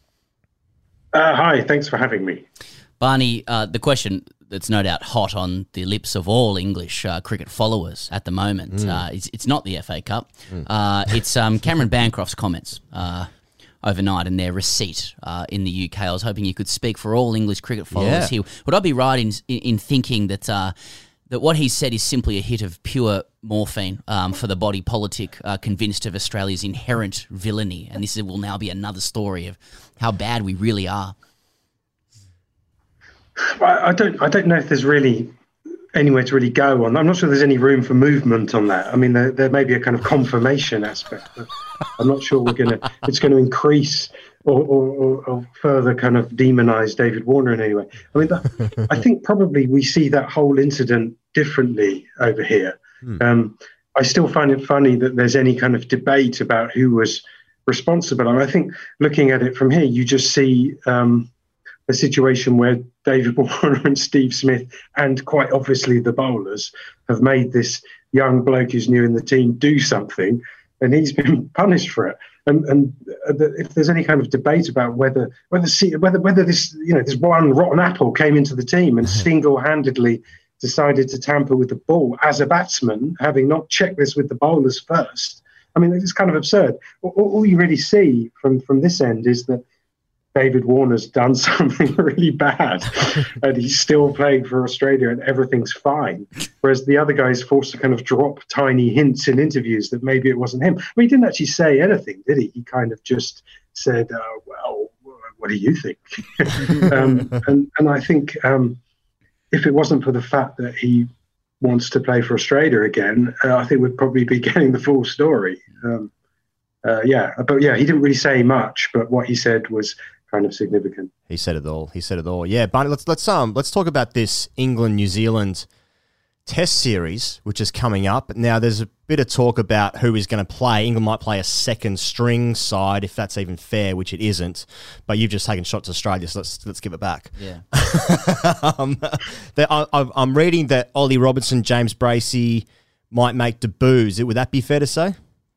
O: Hi, thanks for having me.
G: Barney, the question that's no doubt hot on the lips of all English cricket followers at the moment, it's not the FA Cup. It's Cameron Bancroft's comments overnight and their receipt in the UK. I was hoping you could speak for all English cricket followers here. Would I be right in thinking that that what he said is simply a hit of pure morphine for the body politic, convinced of Australia's inherent villainy, and this will now be another story of how bad we really are?
O: I don't know if there's really anywhere to really go on. I'm not sure there's any room for movement on that. I mean, there may be a kind of confirmation aspect, but I'm not sure it's going to increase or further kind of demonize David Warner in any way. I mean, I think probably we see that whole incident differently over here. I still find it funny that there's any kind of debate about who was responsible. And I think looking at it from here, you just see a situation where David Warner and Steve Smith, and quite obviously the bowlers, have made this young bloke who's new in the team do something, and he's been punished for it. And if there's any kind of debate about whether this this one rotten apple came into the team and single-handedly decided to tamper with the ball as a batsman, having not checked this with the bowlers first, I mean, it's kind of absurd. All you really see from this end is that David Warner's done something really bad and he's still playing for Australia and everything's fine. Whereas the other guy is forced to kind of drop tiny hints in interviews that maybe it wasn't him. I mean, he didn't actually say anything, did he? He kind of just said, well, what do you think? and I think if it wasn't for the fact that he wants to play for Australia again, I think we'd probably be getting the full story. He didn't really say much, but what he said was kind of significant.
M: He said it all. Yeah, Barney, let's talk about this England-New Zealand Test series, which is coming up. Now, there's a bit of talk about who is going to play. England might play a second string side, if that's even fair, which it isn't. But you've just taken shots to Australia, so let's give it back.
G: Yeah.
M: I'm reading that Ollie Robinson, James Bracey might make debuts. Would that be fair to say?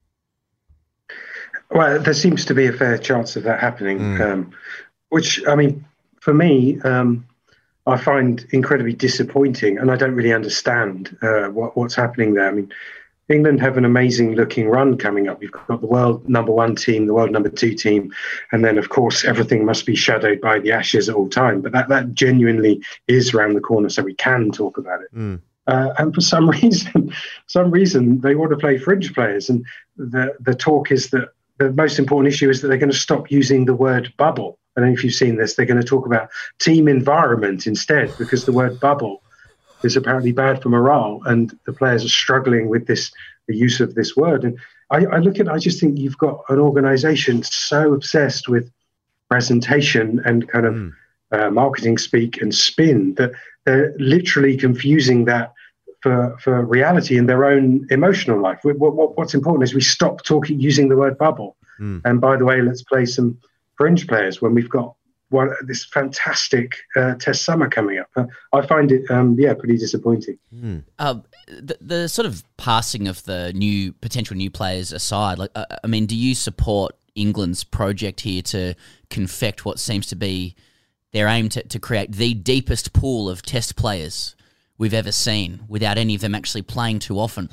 O: Well, there seems to be a fair chance of that happening, which, I mean, for me, I find incredibly disappointing, and I don't really understand what's happening there. I mean, England have an amazing looking run coming up. You've got the world number 1 team, the world number 2 team, and then, of course, everything must be shadowed by the Ashes at all time. But that genuinely is around the corner, so we can talk about it. And for some reason, they want to play fringe players, and the talk is that the most important issue is that they're going to stop using the word bubble. I don't know if you've seen this. They're going to talk about team environment instead, because the word bubble is apparently bad for morale, and the players are struggling with the use of this word. And I just think you've got an organisation so obsessed with presentation and kind of marketing speak and spin that they're literally confusing that for reality in their own emotional life. What's important is we stop using the word bubble. And by the way, let's play some fringe players when we've got this fantastic Test summer coming up. I find it, pretty disappointing.
G: The sort of passing of the potential new players aside, do you support England's project here to confect what seems to be their aim to create the deepest pool of Test players we've ever seen without any of them actually playing too often?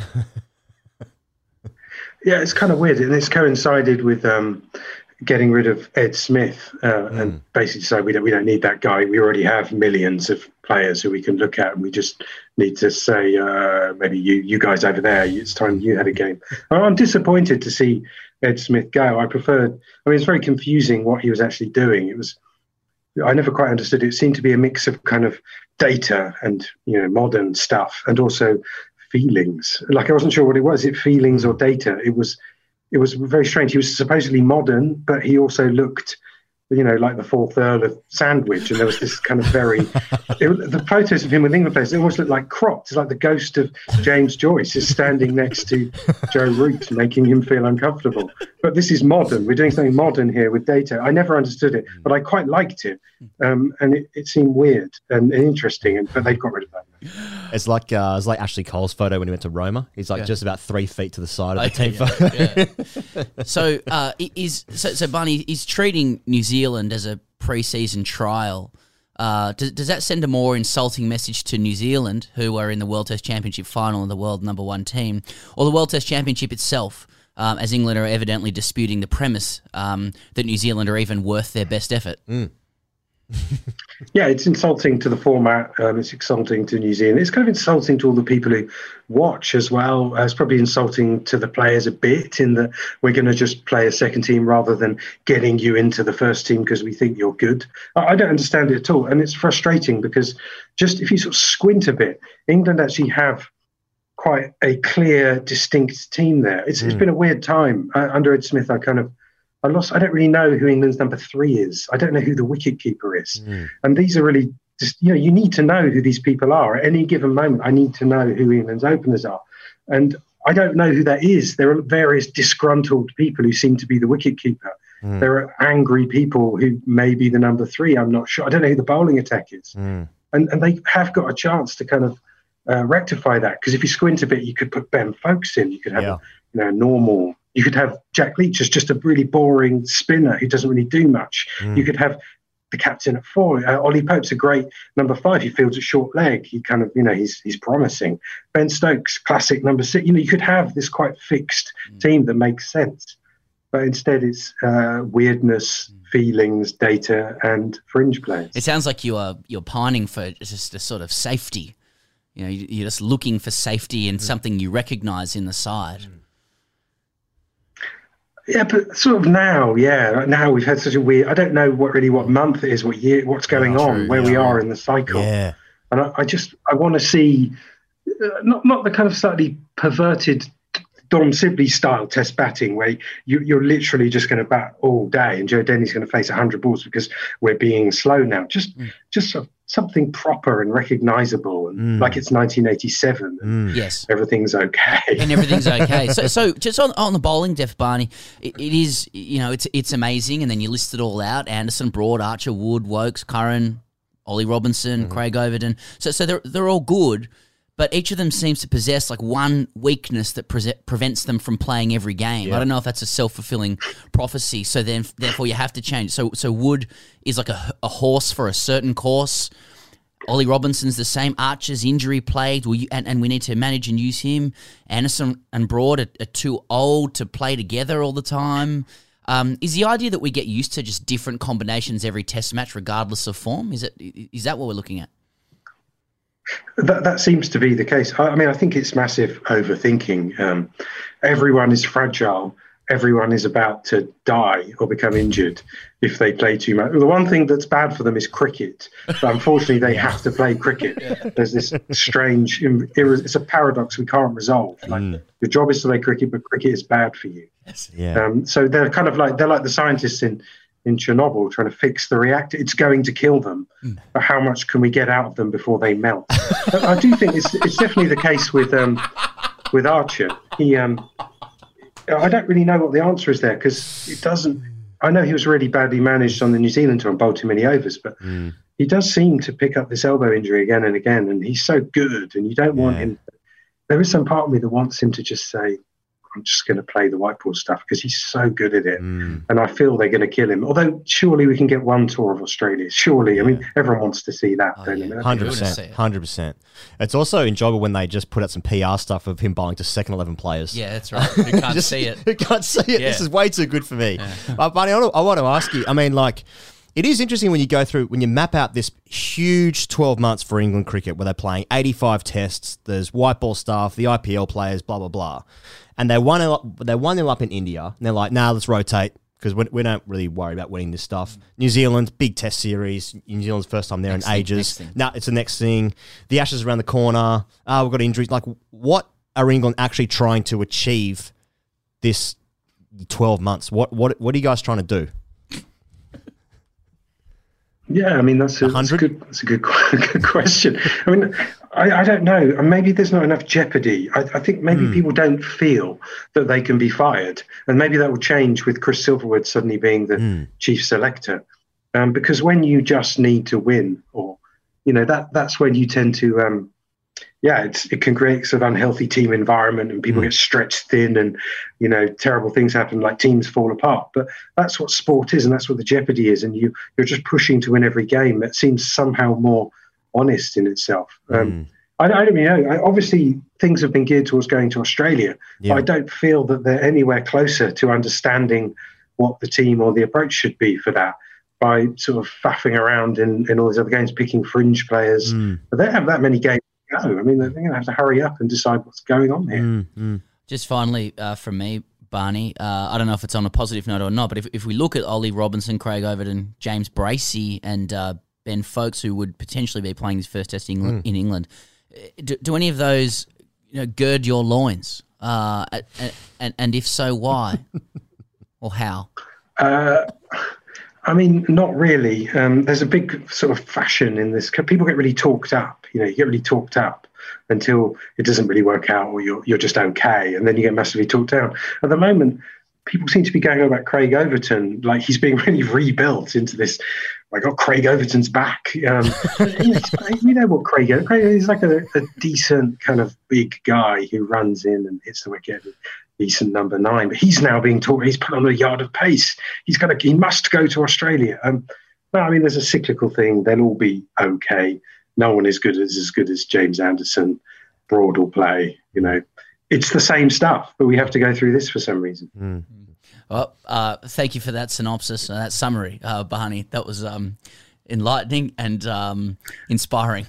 O: Yeah, it's kind of weird, and it's coincided with getting rid of Ed Smith and basically say we don't need that guy. We already have millions of players who we can look at, and we just need to say maybe you guys over there, it's time you had a game. I'm disappointed to see Ed Smith go. It's very confusing what he was actually doing. I never quite understood it. It seemed to be a mix of kind of data and modern stuff, and also feelings. I wasn't sure what it was. Is it feelings or data? It was very strange. He was supposedly modern, but he also looked, like the 4th Earl of Sandwich. And there was this kind of the photos of him with England players, they almost looked like cropped. It's like the ghost of James Joyce is standing next to Joe Root, making him feel uncomfortable. But this is modern. We're doing something modern here with data. I never understood it, but I quite liked it. And it seemed weird and interesting, but they've got rid of that.
M: It's like Ashley Cole's photo when he went to Roma. He's just about 3 feet to the side of the team photo.
G: Yeah. So Barney is treating New Zealand as a pre-season trial. Does that send a more insulting message to New Zealand, who are in the World Test Championship final and the world number 1 team, or the World Test Championship itself, as England are evidently disputing the premise that New Zealand are even worth their best effort?
O: Yeah, it's insulting to the format. It's insulting to New Zealand. It's kind of insulting to all the people who watch as well. It's probably insulting to the players a bit, in that we're going to just play a second team rather than getting you into the first team because we think you're good. I don't understand it at all. And it's frustrating because just if you sort of squint a bit, England actually have quite a clear, distinct team there. It's been a weird time. Under Ed Smith, I don't really know who England's number 3 is. I don't know who the wicketkeeper is. And these are really just, you need to know who these people are. At any given moment, I need to know who England's openers are. And I don't know who that is. There are various disgruntled people who seem to be the wicketkeeper. There are angry people who may be the number 3. I'm not sure. I don't know who the bowling attack is. And they have got a chance to kind of rectify that. Because if you squint a bit, you could put Ben Foakes in. You could have a normal... You could have Jack Leach as just a really boring spinner who doesn't really do much. You could have the captain at 4. Ollie Pope's a great number 5. He fields a short leg. He kind of, he's promising. Ben Stokes, classic number 6. You could have this quite fixed team that makes sense. But instead it's weirdness, feelings, data, and fringe players.
G: It sounds like you're pining for just a sort of safety. You're just looking for safety in something you recognise in the side.
O: Yeah, but sort of now we've had such a weird... I don't know what month it is, what year, what's going on, where we are in the cycle.
M: Yeah.
O: And I want to see, not the kind of slightly perverted Dom Sibley style test batting where you're literally just going to bat all day and Joe Denny's going to face 100 balls because we're being slow now. Just something proper and recognisable and like it's 1987 and
G: yes,
O: everything's okay.
G: And everything's okay. So just on the bowling depth, Barney, it is, it's amazing. And then you list it all out: Anderson, Broad, Archer, Wood, Wokes, Curran, Ollie Robinson, Craig Overton. So they're all good, but each of them seems to possess like one weakness that prevents them from playing every game. I don't know if that's a self-fulfilling prophecy. So then, therefore, you have to change. So Wood is like a horse for a certain course. Ollie Robinson's the same. Archer's injury plagued, and we need to manage and use him. Anderson and Broad are too old to play together all the time. Is the idea that we get used to just different combinations every test match, regardless of form? Is that what we're looking at?
O: That seems to be the case. I mean, I think it's massive overthinking. Everyone is fragile. Everyone is about to die or become injured if they play too much. The one thing that's bad for them is cricket. But unfortunately, they have to play cricket. There's this strange, it's a paradox we can't resolve. Like, your job is to play cricket, but cricket is bad for you. So they're kind of like the scientists in Chernobyl trying to fix the reactor. It's going to kill them, but how much can we get out of them before they melt? But I do think it's definitely the case with Archer. I don't really know what the answer is there because it doesn't. I know he was really badly managed on the New Zealand tour and bowled too many overs, but he does seem to pick up this elbow injury again and again, and he's so good, and you don't want him. There is some part of me that wants him to just say, I'm just going to play the white ball stuff because he's so good at it. And I feel they're going to kill him. Although surely we can get one tour of Australia. Surely. I mean, everyone wants to see that.
M: 100%. It's also enjoyable when they just put out some PR stuff of him bowling to second 11 players.
G: Yeah, that's right. Who can't see it.
M: Who can't see it. Yeah. This is way too good for me. Yeah. Barney, I want to ask you, I mean, like, it is interesting when you map out this huge 12 months for England cricket where they're playing 85 tests, there's white ball staff, the IPL players, blah, blah, blah. And they 1-0 up in India, and they're like, nah, let's rotate, because we don't really worry about winning this stuff. New Zealand, big test series. New Zealand's first time there in ages. Now it's the next thing. The Ashes around the corner. We've got injuries. Like, what are England actually trying to achieve this 12 months? What are you guys trying to do?
O: Yeah, I mean, that's a good question. I mean, I don't know. Maybe there's not enough jeopardy. I think maybe people don't feel that they can be fired. And maybe that will change with Chris Silverwood suddenly being the chief selector. Because when you just need to win, or, that's when you tend to, it can create sort of unhealthy team environment and people get stretched thin and, terrible things happen, like teams fall apart. But that's what sport is and that's what the jeopardy is. And you're just pushing to win every game. That seems somehow more honest in itself. I don't really know. Obviously, things have been geared towards going to Australia, but I don't feel that they're anywhere closer to understanding what the team or the approach should be for that by sort of faffing around in all these other games, picking fringe players. But they don't have that many games to go. I mean, they're going to have to hurry up and decide what's going on here.
G: Just finally, from me, Barney, I don't know if it's on a positive note or not, but if we look at Ollie Robinson, Craig Overton, James Bracey, and Ben Foakes, who would potentially be playing his first test in England, do any of those gird your loins? And if so, why? Or how?
O: I mean, not really. There's a big sort of fashion in this. People get really talked up. You get really talked up until it doesn't really work out, or you're just okay, and then you get massively talked down. At the moment, people seem to be going on about Craig Overton like he's being really rebuilt into this. My God, Craig Overton's back. You know what Craig is like a decent kind of big guy who runs in and hits the wicket. Decent number 9, but he's now being taught. He's put on a yard of pace. He must go to Australia. No, I mean, there's a cyclical thing. They'll all be okay. No one is as good as James Anderson. Broad will play. It's the same stuff, but we have to go through this for some reason.
G: Well, thank you for that synopsis, that summary, Barney. That was enlightening and inspiring.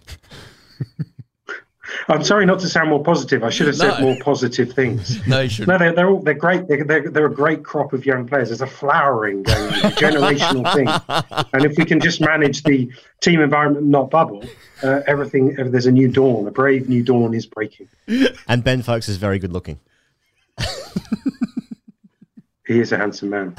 O: I'm sorry not to sound more positive. I should have said more positive things.
G: No, you shouldn't.
O: No, they're great. They're a great crop of young players. There's a flowering going on, a generational thing. And if we can just manage the team environment, not bubble, there's a new dawn. A brave new dawn is breaking.
M: And Ben Foakes is very good looking.
O: he is a handsome man.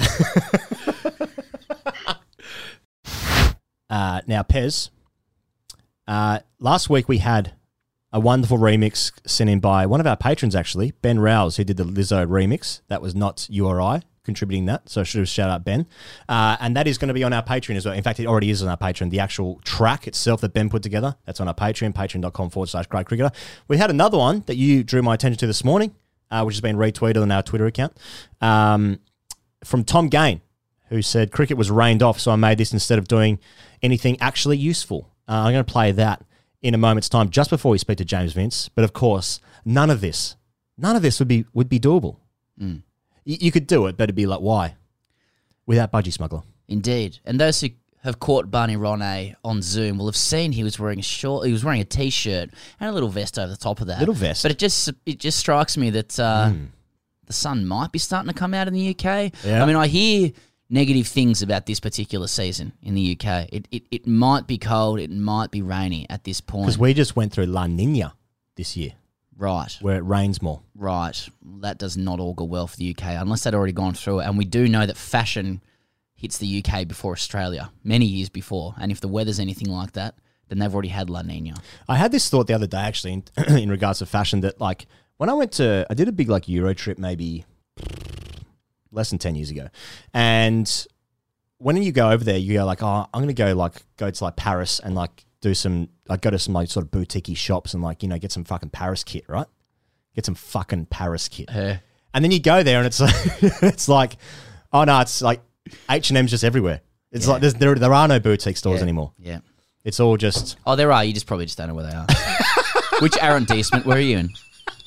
M: Now, Pez, last week we had a wonderful remix sent in by one of our patrons, actually, Ben Rouse, who did the Lizzo remix. That was not you or I contributing that, so I should have shout out Ben. And that is going to be on our Patreon as well. In fact, it already is on our Patreon. The actual track itself that Ben put together, that's on our Patreon, patreon.com/greatcricketer. We had another one that you drew my attention to this morning, which has been retweeted on our Twitter account, from Tom Gain, who said, cricket was rained off, so I made this instead of doing anything actually useful. I'm going to play that in a moment's time, just before we speak to James Vince. But of course, none of this would be doable.
G: Mm.
M: You could do it, but it'd be like, why? Without Budgie Smuggler.
G: Indeed. And those who have caught Barney Ronay on Zoom will have seen he was wearing a T-shirt and a little vest over the top of that.
M: Little vest.
G: But it just strikes me that the sun might be starting to come out in the UK.
M: Yeah.
G: I mean, I hear negative things about this particular season in the UK. It might be cold, it might be rainy at this point.
M: Because we just went through La Nina this year.
G: Right.
M: Where it rains more.
G: Right. That does not augur well for the UK, unless they'd already gone through it. And we do know that fashion hits the UK before Australia, many years before. And if the weather's anything like that, then they've already had La Nina.
M: I had this thought the other day, actually, in regards to fashion, that, like, when I did a big, like, Euro trip maybe less than 10 years ago. And when you go over there, you go like, oh, I'm going to go to like Paris and like do some, like go to some like sort of boutique-y shops and like, you know, get some fucking Paris kit, right? Get some fucking Paris kit. And then you go there and it's like, it's like, oh no, it's like H&M's just everywhere. It's like there are no boutique stores anymore.
G: Yeah.
M: It's all just...
G: Oh, there are. You just probably just don't know where they are. Which arrondissement were you in?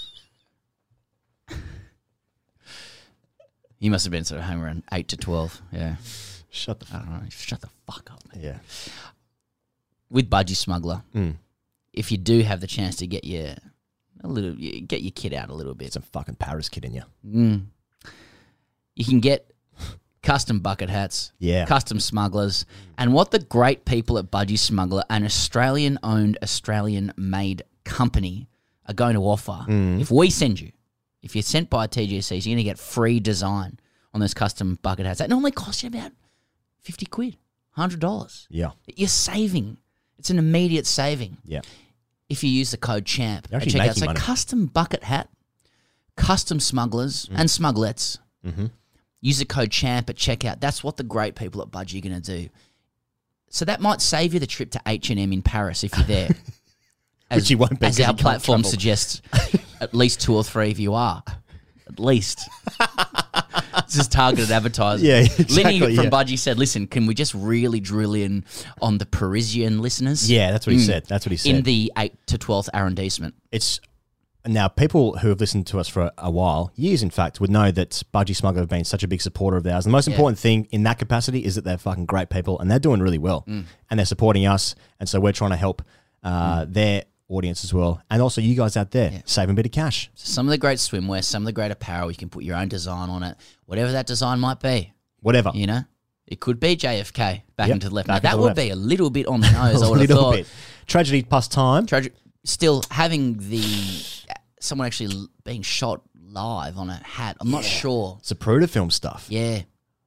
G: You must have been sort of home around 8 to 12. Yeah.
M: Shut the
G: fuck up, man.
M: Yeah.
G: With Budgie Smuggler, if you do have the chance to get your kit out a little bit.
M: Some fucking Paris kit in you.
G: You can get custom bucket hats, custom smugglers, and what the great people at Budgie Smuggler, an Australian-owned, Australian-made company, are going to offer. If we send you, if you're sent by TGCs, you're going to get free design on those custom bucket hats. That normally costs you about 50 quid, $100.
M: Yeah.
G: You're saving. It's an immediate saving.
M: Yeah.
G: If you use the code CHAMP
M: You're
G: at
M: actually
G: checkout.
M: making
G: So
M: money.
G: custom bucket hat, custom smugglers and smugglets. Use the code CHAMP at checkout. That's what the great people at Budgie are going to do. So that might save you the trip to H&M in Paris if you're there.
M: Which you won't be,
G: as
M: 'cause
G: our
M: you can't
G: platform
M: travel.
G: suggests, at least 2 or 3 of you are. At least. This is targeted advertising.
M: Yeah, exactly,
G: Lenny from
M: yeah.
G: Budgie said, listen, can we just really drill in on the Parisian listeners?
M: Yeah, that's what he said. That's what he said.
G: In the 8 to 12th arrondissement.
M: It's now people who have listened to us for a while, years in fact, would know that Budgie Smuggler have been such a big supporter of ours. The most important thing in that capacity is that they're fucking great people and they're doing really well. And they're supporting us. And so we're trying to help their audience as well. And also you guys out there, saving a bit of cash.
G: So some of the great swimwear, some of the great apparel, you can put your own design on it, whatever that design might be.
M: Whatever.
G: You know? It could be JFK back
M: Yep,
G: into the left.
M: back
G: Now, that
M: into the
G: would
M: left.
G: be a little bit on the nose, I
M: A
G: would have
M: little
G: thought.
M: bit. Tragedy plus time.
G: Still having someone actually being shot live on a hat. I'm not sure.
M: Zapruder film stuff.
G: Yeah.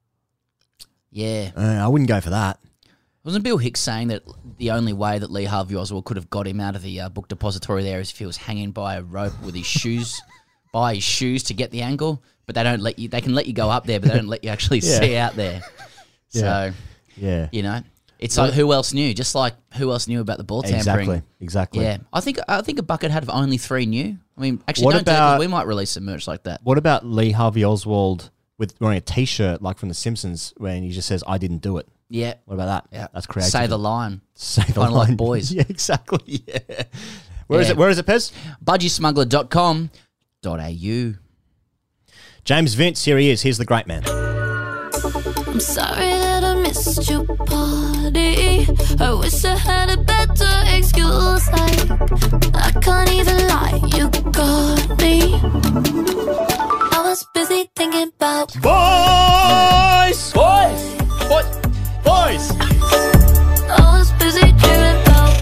G: Yeah.
M: I wouldn't go for that.
G: Wasn't Bill Hicks saying that the only way that Lee Harvey Oswald could have got him out of the book depository there is if he was hanging by a rope with his shoes, by his shoes to get the angle? But they don't let you. They can let you go up there, but they don't let you actually see out there. So, you know, it's like who else knew? Just like who else knew about the ball tampering?
M: Exactly.
G: Yeah, I think a bucket hat of only 3 knew. I mean, actually,
M: What
G: don't do it, 'cause
M: about-
G: we might release some merch like that.
M: What about Lee Harvey Oswald with wearing a T-shirt like from The Simpsons when he just says, I didn't do it?
G: Yeah.
M: What about that?
G: Yeah.
M: That's creative.
G: Say the line.
M: Say the
G: Kinda
M: line.
G: like boys.
M: Yeah, exactly. Yeah. Where is it? Where is it, Pez?
G: budgiesmuggler.com.au.
M: James Vince, here he is. Here's the great man.
P: I'm sorry that I missed your party. I wish I had a better excuse. Like, I can't even lie, you got me. I was busy thinking about
M: boys.
P: I was busy dreaming about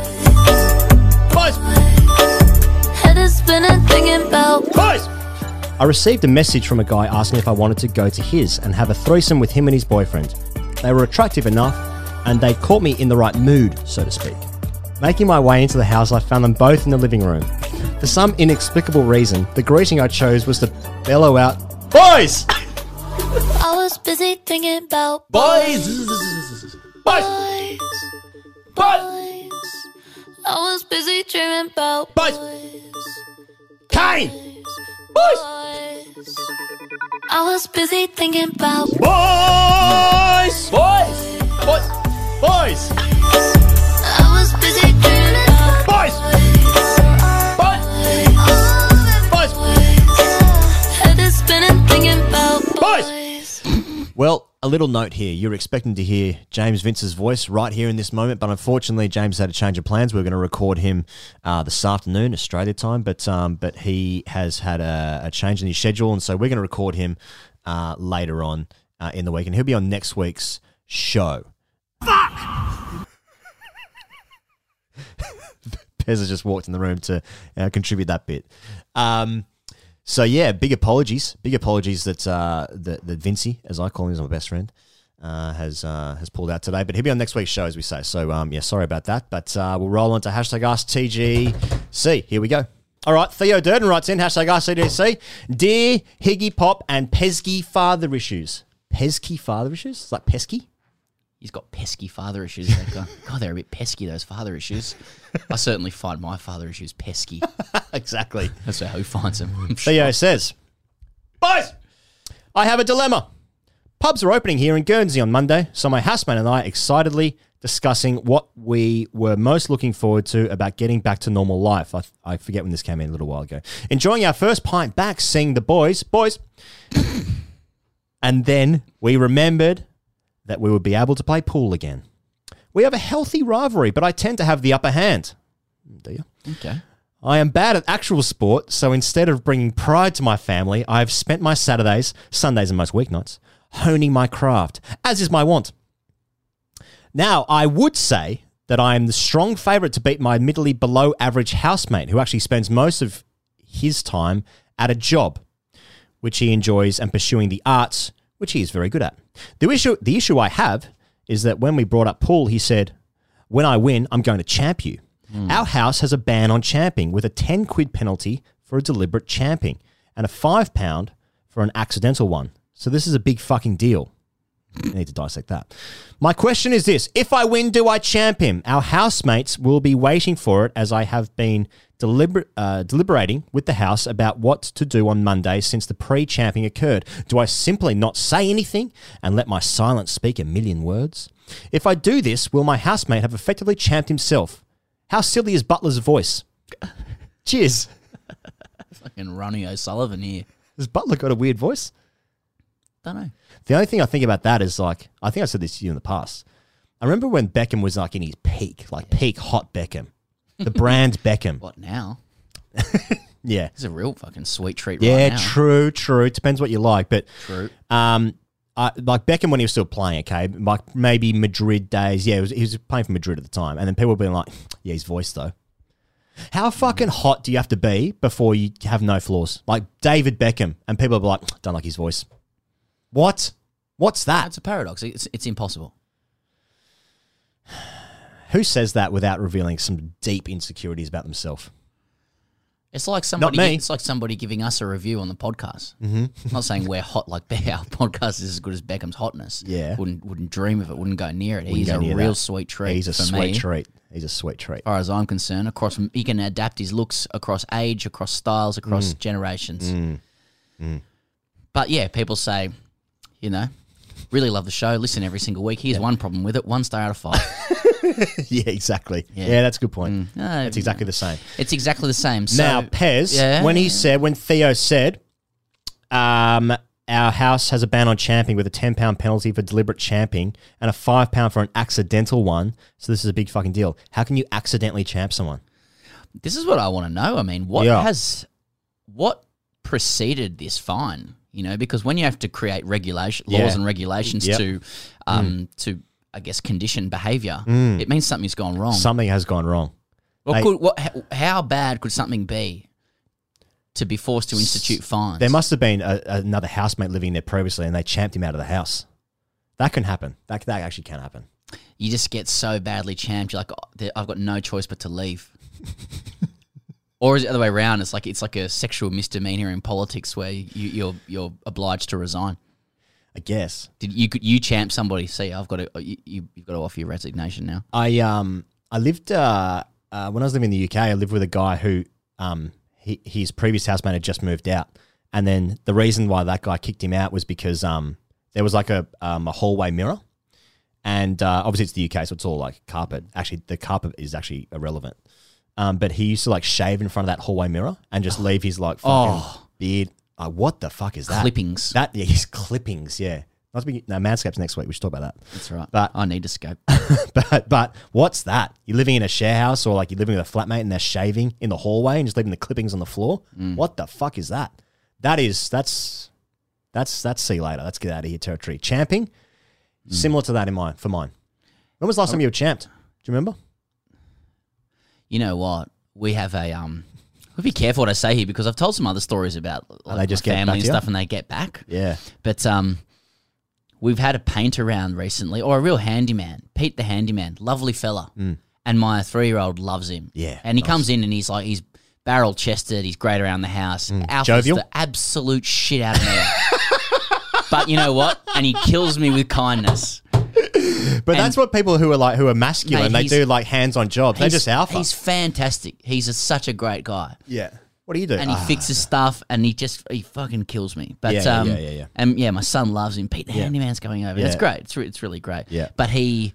M: boys.
P: Head is spinning thinking about
M: boys. I received a message from a guy asking if I wanted to go to his and have a threesome with him and his boyfriend. They were attractive enough, and they caught me in the right mood, so to speak. Making my way into the house, I found them both in the living room. For some inexplicable reason, the greeting I chose was to bellow out, "Boys!"
P: I was busy thinking about
G: boys.
P: Boys. Boys. I was busy dreaming about boys.
M: Kane!
P: Boys. I was busy thinking about
M: boys.
G: Boys.
M: Boys. Boys.
P: I was busy dreaming about
M: boys.
P: Boys. Head is spinning thinking about
M: boys. Well, a little note here. You're expecting to hear James Vince's voice right here in this moment, but unfortunately, James had a change of plans. We're going to record him this afternoon, Australia time, but he has had a change in his schedule, and so we're going to record him later on in the week, and he'll be on next week's show. Fuck! Pez has just walked in the room to contribute that bit. So yeah, big apologies that that Vincey, as I call him, is my best friend, has pulled out today. But he'll be on next week's show, as we say. So yeah, sorry about that. But we'll roll on to #AskTGC. Here we go. All right, Theo Durden writes in #AskTGC. Dear Higgy Pop and Pesky father issues. Pesky father issues? It's like pesky.
G: He's got pesky father issues. God, they're a bit pesky, those father issues. I certainly find my father issues pesky.
M: Exactly.
G: That's who finds them.
M: Theo says, "Boys, I have a dilemma. Pubs are opening here in Guernsey on Monday, so my housemate and I are excitedly discussing what we were most looking forward to about getting back to normal life." I forget when this came in a little while ago. "Enjoying our first pint back, seeing the boys. And then we remembered that we would be able to play pool again. We have a healthy rivalry, but I tend to have the upper hand." Do you?
G: Okay.
M: "I am bad at actual sport, so instead of bringing pride to my family, I have spent my Saturdays, Sundays and most weeknights, honing my craft, as is my wont. Now, I would say that I am the strong favourite to beat my admittedly below average housemate, who actually spends most of his time at a job, which he enjoys, and pursuing the arts, which he is very good at. The issue I have is that when we brought up pool, he said, 'When I win, I'm going to champ you.' Our house has a ban on champing, with a 10 quid penalty for a deliberate champing and a £5 for an accidental one. So this is a big fucking deal." I need to dissect that. "My question is this: if I win, do I champ him? Our housemates will be waiting for it, as I have been deliberating with the house about what to do on Monday since the pre-champing occurred. Do I simply not say anything and let my silence speak a million words? If I do this, will my housemate have effectively champed himself? How silly is Butler's voice? Cheers."
G: Fucking Ronnie O'Sullivan here.
M: Has Butler got a weird voice?
G: Don't know.
M: The only thing I think about that is, like, I think I said this to you in the past. I remember when Beckham was like in his peak, like peak hot Beckham. The brand Beckham.
G: What now?
M: Yeah.
G: It's a real fucking sweet treat right now.
M: Yeah, true. Depends what you like. But
G: true.
M: Like Beckham when he was still playing, okay? Like maybe Madrid days. Yeah, he was playing for Madrid at the time. And then people were being like, yeah, his voice though. How fucking hot do you have to be before you have no flaws? Like David Beckham. And people are like, don't like his voice. What? What's that?
G: It's a paradox. It's impossible.
M: Who says that without revealing some deep insecurities about themselves?
G: It's like somebody.
M: Not me.
G: It's like somebody giving us a review on the podcast.
M: Mm-hmm.
G: I'm not saying we're hot like our podcast is as good as Beckham's hotness.
M: Yeah,
G: wouldn't dream of it. Wouldn't go near it. He's a real sweet treat.
M: He's a
G: for
M: sweet
G: me.
M: treat. He's a sweet treat.
G: As far as I'm concerned, he can adapt his looks across age, across styles, across generations. But yeah, people say, really love the show. Listen every single week. Here's one problem with it: 1 star out of 5.
M: Yeah, exactly. Yeah, that's a good point. It's exactly the same.
G: It's exactly the same. So,
M: now, Pez, when Theo said, our house has a ban on champing with a £10 penalty for deliberate champing and a £5 for an accidental one. So this is a big fucking deal. How can you accidentally champ someone?
G: This is what I want to know. I mean, what preceded this fine? Because when you have to create laws and regulations to I guess condition behaviour, it means something's gone wrong.
M: Something has gone wrong.
G: Well, how bad could something be to be forced to institute fines.
M: There must have been another housemate living there previously, and they champed him out of the house. That can happen. That actually can happen.
G: You just get so badly champed, you're like, oh, I've got no choice but to leave. Or is it the other way around? It's like a sexual misdemeanor in politics where you're obliged to resign.
M: I guess.
G: Did you champ somebody? See, you've got to offer your resignation now.
M: I lived when I was living in the UK. I lived with a guy who his previous housemate had just moved out, and then the reason why that guy kicked him out was because there was like a hallway mirror, and obviously it's the UK, so it's all like carpet. Actually, the carpet is actually irrelevant. But he used to like shave in front of that hallway mirror and just leave his like fucking beard. What the fuck is that?
G: Clippings.
M: His clippings. Yeah. Manscaped's next week. We should talk about that.
G: That's right.
M: But
G: I need to scope.
M: but what's that? You're living in a share house, or like you're living with a flatmate and they're shaving in the hallway and just leaving the clippings on the floor. What the fuck is that? That's see you later. Let's get out of here territory. Champing, similar to that for mine. When was the last time you were champed? Do you remember?
G: You know what? We have a we'll be careful what I say here because I've told some other stories about like,
M: they just
G: my
M: get
G: family
M: back
G: and
M: to you?
G: stuff, and they get back.
M: Yeah.
G: But we've had a paint around recently, or a real handyman, Pete the handyman, lovely fella, and my 3-year-old loves him.
M: Yeah,
G: and he comes in and he's barrel chested, he's great around the house. Alpha's
M: Jovial?
G: the absolute shit out of me. But you know what? And he kills me with kindness.
M: But that's what people who are masculine,
G: Mate,
M: they do like hands-on jobs. They're just alpha.
G: He's fantastic. He's such a great guy.
M: Yeah. What do you do?
G: And he fixes stuff, and he fucking kills me. But
M: yeah.
G: And yeah, my son loves him. Pete the handyman's coming over.
M: Yeah.
G: It's great. It's really great.
M: Yeah.
G: But he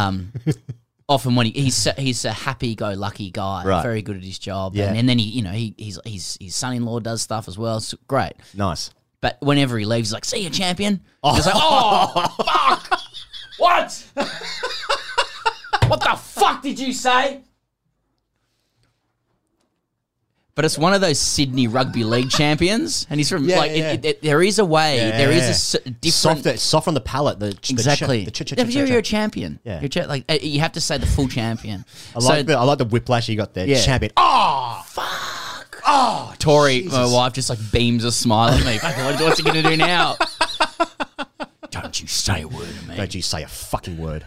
G: often when he's a happy-go-lucky guy,
M: Right.
G: very good at his job.
M: Yeah.
G: And then his son-in-law does stuff as well. It's great.
M: Nice.
G: But whenever he leaves, he's like, "See you, champion." He's like, "Oh fuck! What? What the fuck did you say?" But it's one of those Sydney Rugby League champions, and he's from there is a way, there is a different.
M: It's soft on the palate.
G: Exactly. You're a champion.
M: Yeah.
G: You have to say the full champion.
M: I like the whiplash you got there.
G: Yeah.
M: Champion.
G: Oh fuck! Oh, Tori, my wife, just like beams a smile at me. What's he gonna do now? Don't you say a word to me.
M: Don't you say a fucking word.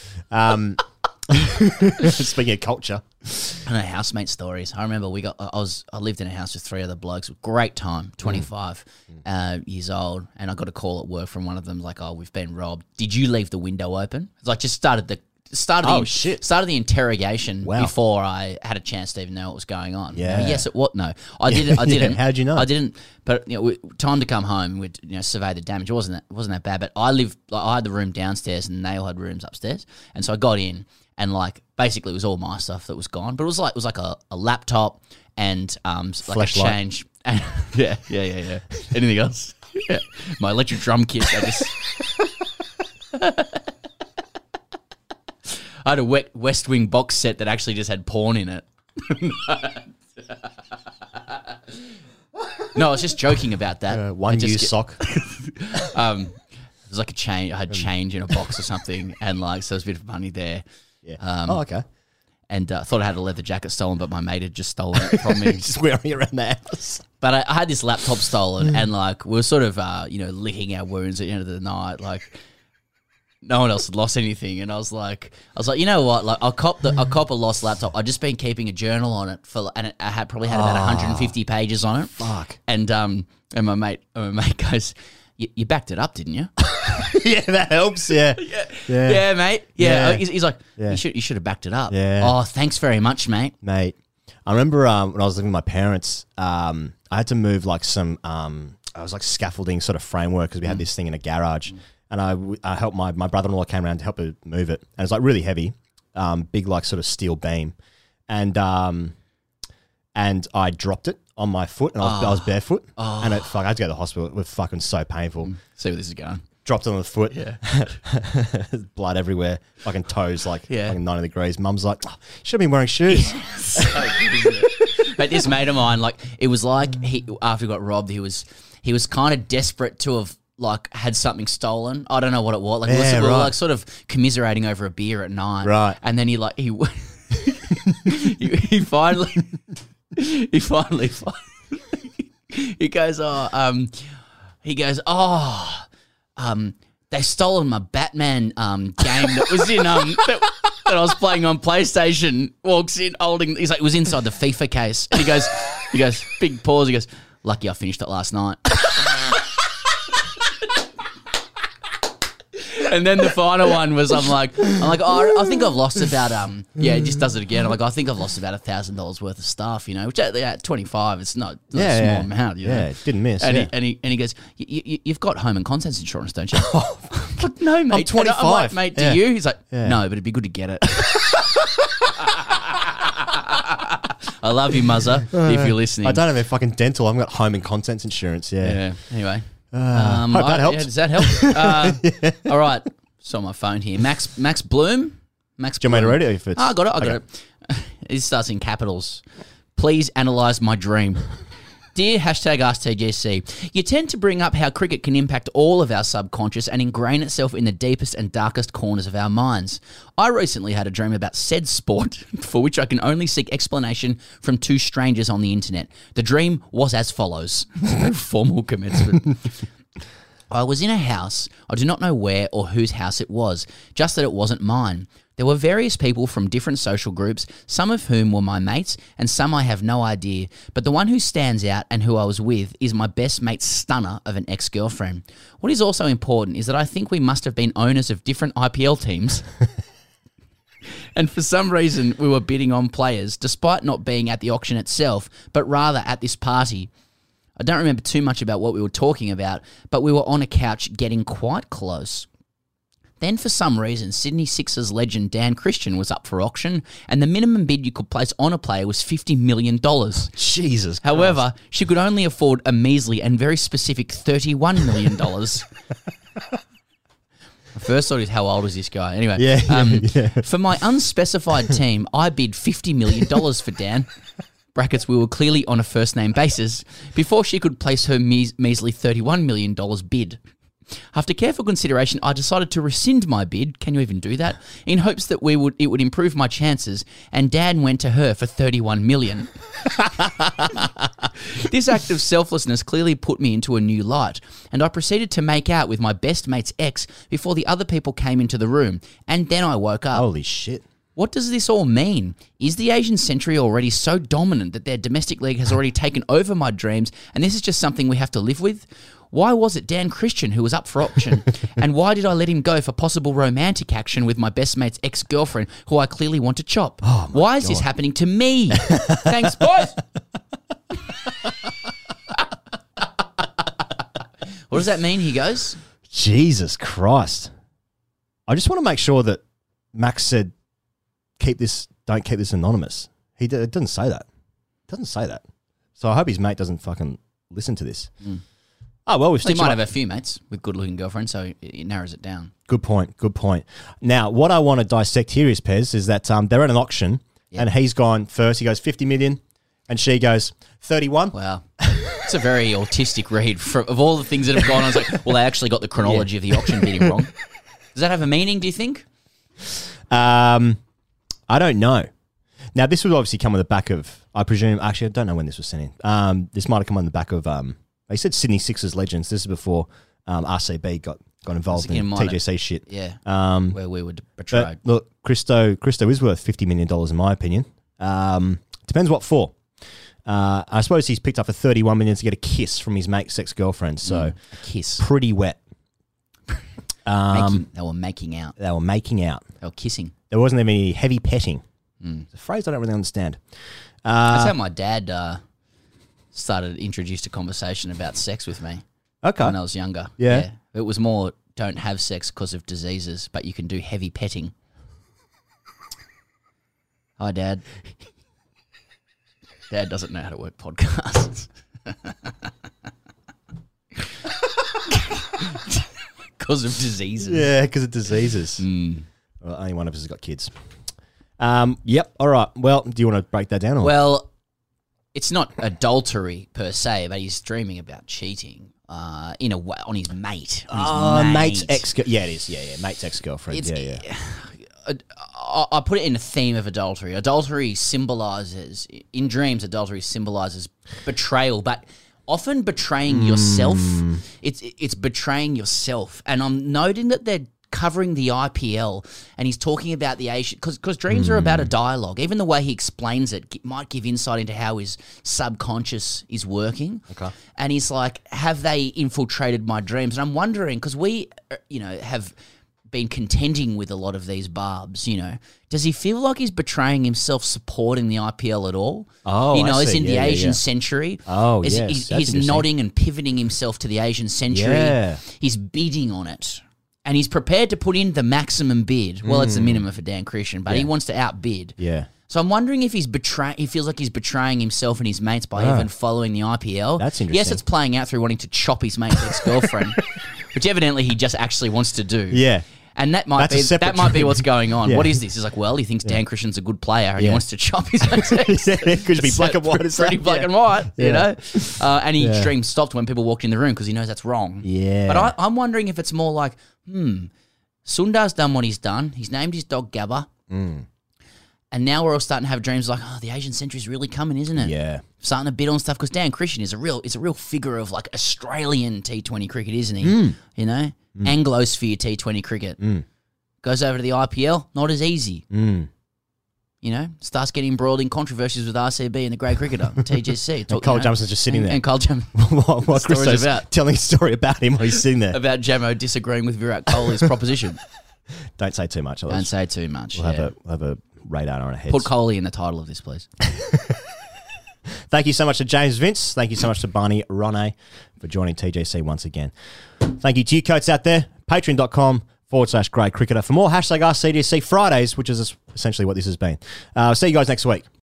M: Speaking of culture.
G: I know housemate stories. I remember I lived in a house with 3 other blokes. Great time, 25 years old, and I got a call at work from one of them like, "Oh, we've been robbed. Did you leave the window open?" It's like just started the interrogation before I had a chance to even know what was going on.
M: Yeah.
G: Yes, it what? No, I didn't. I didn't.
M: How'd you know?
G: I didn't. But time to come home. We'd survey the damage. It wasn't that bad. But I had the room downstairs, and they all had rooms upstairs. And so I got in, and like basically it was all my stuff that was gone. But it was like a laptop and like a change. And, yeah. Anything else? Yeah. My electric drum kit. I had a West Wing box set that actually just had porn in it. No, I was just joking about that.
M: One used sock.
G: It was like a change. I had change in a box or something, and like so, there was a bit of money there.
M: Yeah. Okay.
G: And I thought I had a leather jacket stolen, but my mate had just stolen it from me.
M: Just wearing it around the house.
G: But I had this laptop stolen, and like we were sort of licking our wounds at the end of the night, like. No one else had lost anything, and I was like, you know what? Like, I'll cop a lost laptop. I'd just been keeping a journal on it and I had probably had about 150 pages on it.
M: Fuck.
G: And my mate goes, "You backed it up, didn't you?"
M: Yeah, that helps. Yeah,
G: yeah, mate. Yeah,
M: Yeah.
G: He's like, you should have backed it up.
M: Yeah.
G: Oh, thanks very much, mate.
M: Mate, I remember when I was living with my parents, I had to move like some, I was like scaffolding sort of framework because we had this thing in a garage. And I helped my brother-in-law came around to help her move it. And it was like really heavy, big like sort of steel beam. And I dropped it on my foot and I was barefoot. And I had to go to the hospital. It was fucking so painful.
G: See where this is going.
M: Dropped it on the foot.
G: Yeah.
M: Blood everywhere. Fucking toes like fucking 90 degrees. Mum's like, you should have been wearing shoes.
G: So good, isn't it? But this mate of mine, like it was like after he got robbed, he was kind of desperate to have like had something stolen. I don't know what it was. Like we were like sort of commiserating over a beer at night.
M: Right.
G: And then he finally He goes, they've stolen my Batman game that was in that I was playing on PlayStation. Walks in holding, he's like, it was inside the FIFA case. And he goes, big pause. He goes, lucky I finished it last night. And then the final one was, I'm like, oh, I think I've lost about, he just does it again. I'm like, I think I've lost about $1,000 worth of stuff, which at 25, it's not a small amount,
M: Yeah, didn't miss.
G: And he goes, you've got home and contents insurance, don't you? Like, no, mate.
M: I'm 25.
G: I'm like, mate, do you? He's like, no, but it'd be good to get it. I love you, Muzzer, if you're listening.
M: I don't have a fucking dental. I've got home and contents insurance,
G: Yeah, anyway.
M: Hope that helps.
G: Yeah, does that help? All right. So on my phone here. Max Bloom.
M: Do you want me to read it? If it's...
G: I got it. I got it. It starts in capitals. Please analyse my dream. Dear #AskTGC, you tend to bring up how cricket can impact all of our subconscious and ingrain itself in the deepest and darkest corners of our minds. I recently had a dream about said sport, for which I can only seek explanation from two strangers on the internet. The dream was as follows. Formal commencement. I was in a house. I do not know where or whose house it was, just that it wasn't mine. There were various people from different social groups, some of whom were my mates and some I have no idea, but the one who stands out and who I was with is my best mate's stunner of an ex-girlfriend. What is also important is that I think we must have been owners of different IPL teams. And for some reason, we were bidding on players, despite not being at the auction itself, but rather at this party. I don't remember too much about what we were talking about, but we were on a couch getting quite close. Then, for some reason, Sydney Sixers legend Dan Christian was up for auction, and the minimum bid you could place on a player was $50 million.
M: Jesus Christ.
G: However, she could only afford a measly and very specific $31 million. My first thought is, how old is this guy? Anyway, for my unspecified team, I bid $50 million for Dan. Brackets, we were clearly on a first-name basis before she could place her measly $31 million bid. After careful consideration, I decided to rescind my bid, can you even do that, in hopes that it would improve my chances, and Dan went to her for $31 million. This act of selflessness clearly put me into a new light, and I proceeded to make out with my best mate's ex before the other people came into the room, and then I woke up.
M: Holy shit.
G: What does this all mean? Is the Asian century already so dominant that their domestic league has already taken over my dreams, and this is just something we have to live with? Why was it Dan Christian who was up for auction? And why did I let him go for possible romantic action with my best mate's ex-girlfriend, who I clearly want to chop? Why is this happening to me? Thanks, boys. What does that mean, he goes?
M: Jesus Christ. I just want to make sure that Max said, don't keep this anonymous. It doesn't say that. It doesn't say that. So I hope his mate doesn't fucking listen to this. Oh, well, we've
G: He might have a few mates with good-looking girlfriends, so it narrows it down.
M: Good point. Now, what I want to dissect here is, Pez, is that they're at an auction, and he's gone first. He goes 50 million, and she goes 31.
G: Wow. It's a very autistic read. Of all the things that have gone on, it's like, well, they actually got the chronology of the auction bidding wrong. Does that have a meaning, do you think?
M: I don't know. Now, this would obviously come on the back of, I presume, actually, I don't know when this was sent in. This might have come on the back of, they said Sydney Sixers legends. This is before RCB got involved in TGC shit.
G: Yeah, where we were betrayed.
M: Look, Christo is worth $50 million in my opinion. Depends what for. I suppose he's picked up for $31 million to get a kiss from his mate's ex-girlfriend. So
G: a kiss.
M: Pretty wet.
G: They were making out.
M: They were making out.
G: They were kissing.
M: There wasn't even any heavy petting. It's a phrase I don't really understand.
G: That's how my dad introduced a conversation about sex with me.
M: Okay.
G: When I was younger.
M: Yeah.
G: It was more, don't have sex because of diseases, but you can do heavy petting. Hi, Dad. Dad doesn't know how to work podcasts. Because of diseases.
M: Yeah, because of diseases. Well, only one of us has got kids. Yep. All right. Well, do you want to break that down? Or?
G: Well, it's not adultery per se, but he's dreaming about cheating in a way on his mate.
M: Mate's ex. Yeah, it is. Yeah. Mate's ex-girlfriend.
G: I put it in a theme of adultery. In dreams, adultery symbolizes betrayal, but often betraying yourself. It's betraying yourself. And I'm noting that they're covering the IPL, and he's talking about the Asian, because dreams are about a dialogue. Even the way he explains it might give insight into how his subconscious is working.
M: Okay.
G: And he's like, have they infiltrated my dreams? And I'm wondering, because we, have been contending with a lot of these barbs, does he feel like he's betraying himself supporting the IPL at all?
M: Oh,
G: he's in the Asian century.
M: Oh,
G: He's nodding and pivoting himself to the Asian century.
M: Yeah.
G: He's bidding on it. And he's prepared to put in the maximum bid. Well, it's the minimum for Dan Christian, but he wants to outbid.
M: Yeah.
G: So I'm wondering if he feels like he's betraying himself and his mates by even following the IPL.
M: That's interesting.
G: Yes, it's playing out through wanting to chop his mate's ex-girlfriend, which evidently he just actually wants to do.
M: Yeah.
G: And that might be what's going on.
M: Yeah.
G: What is this? He's like, well, he thinks Dan Christian's a good player and he wants to chop his mate's ex.
M: It could be black and white.
G: Pretty black and white, And his dream stopped when people walked in the room because he knows that's wrong.
M: Yeah.
G: But I'm wondering if it's more like, Sundar's done what he's done. He's named his dog Gabba. And now we're all starting to have dreams like, the Asian century's really coming, isn't it?
M: Yeah.
G: Starting to bid on stuff because Dan Christian is a real figure of like Australian T20 cricket, isn't he? Anglosphere T20 cricket. Goes over to the IPL, not as easy. Starts getting embroiled in controversies with RCB and the great cricketer, TGC.
M: And Cole Jameson's just sitting there.
G: And Cole Jamison.
M: While Christo's telling a story about him while he's sitting there.
G: About Jamo disagreeing with Virat Kohli's proposition.
M: Don't say too much.
G: Don't say too much.
M: We'll have a radar on our heads.
G: Put Kohli in the title of this, please.
M: Thank you so much to James Vince. Thank you so much to Barney Ronay for joining TGC once again. Thank you to you coats out there. Patreon.com/Grade Cricketer for more #RCDC Fridays, which is essentially what this has been. See you guys next week.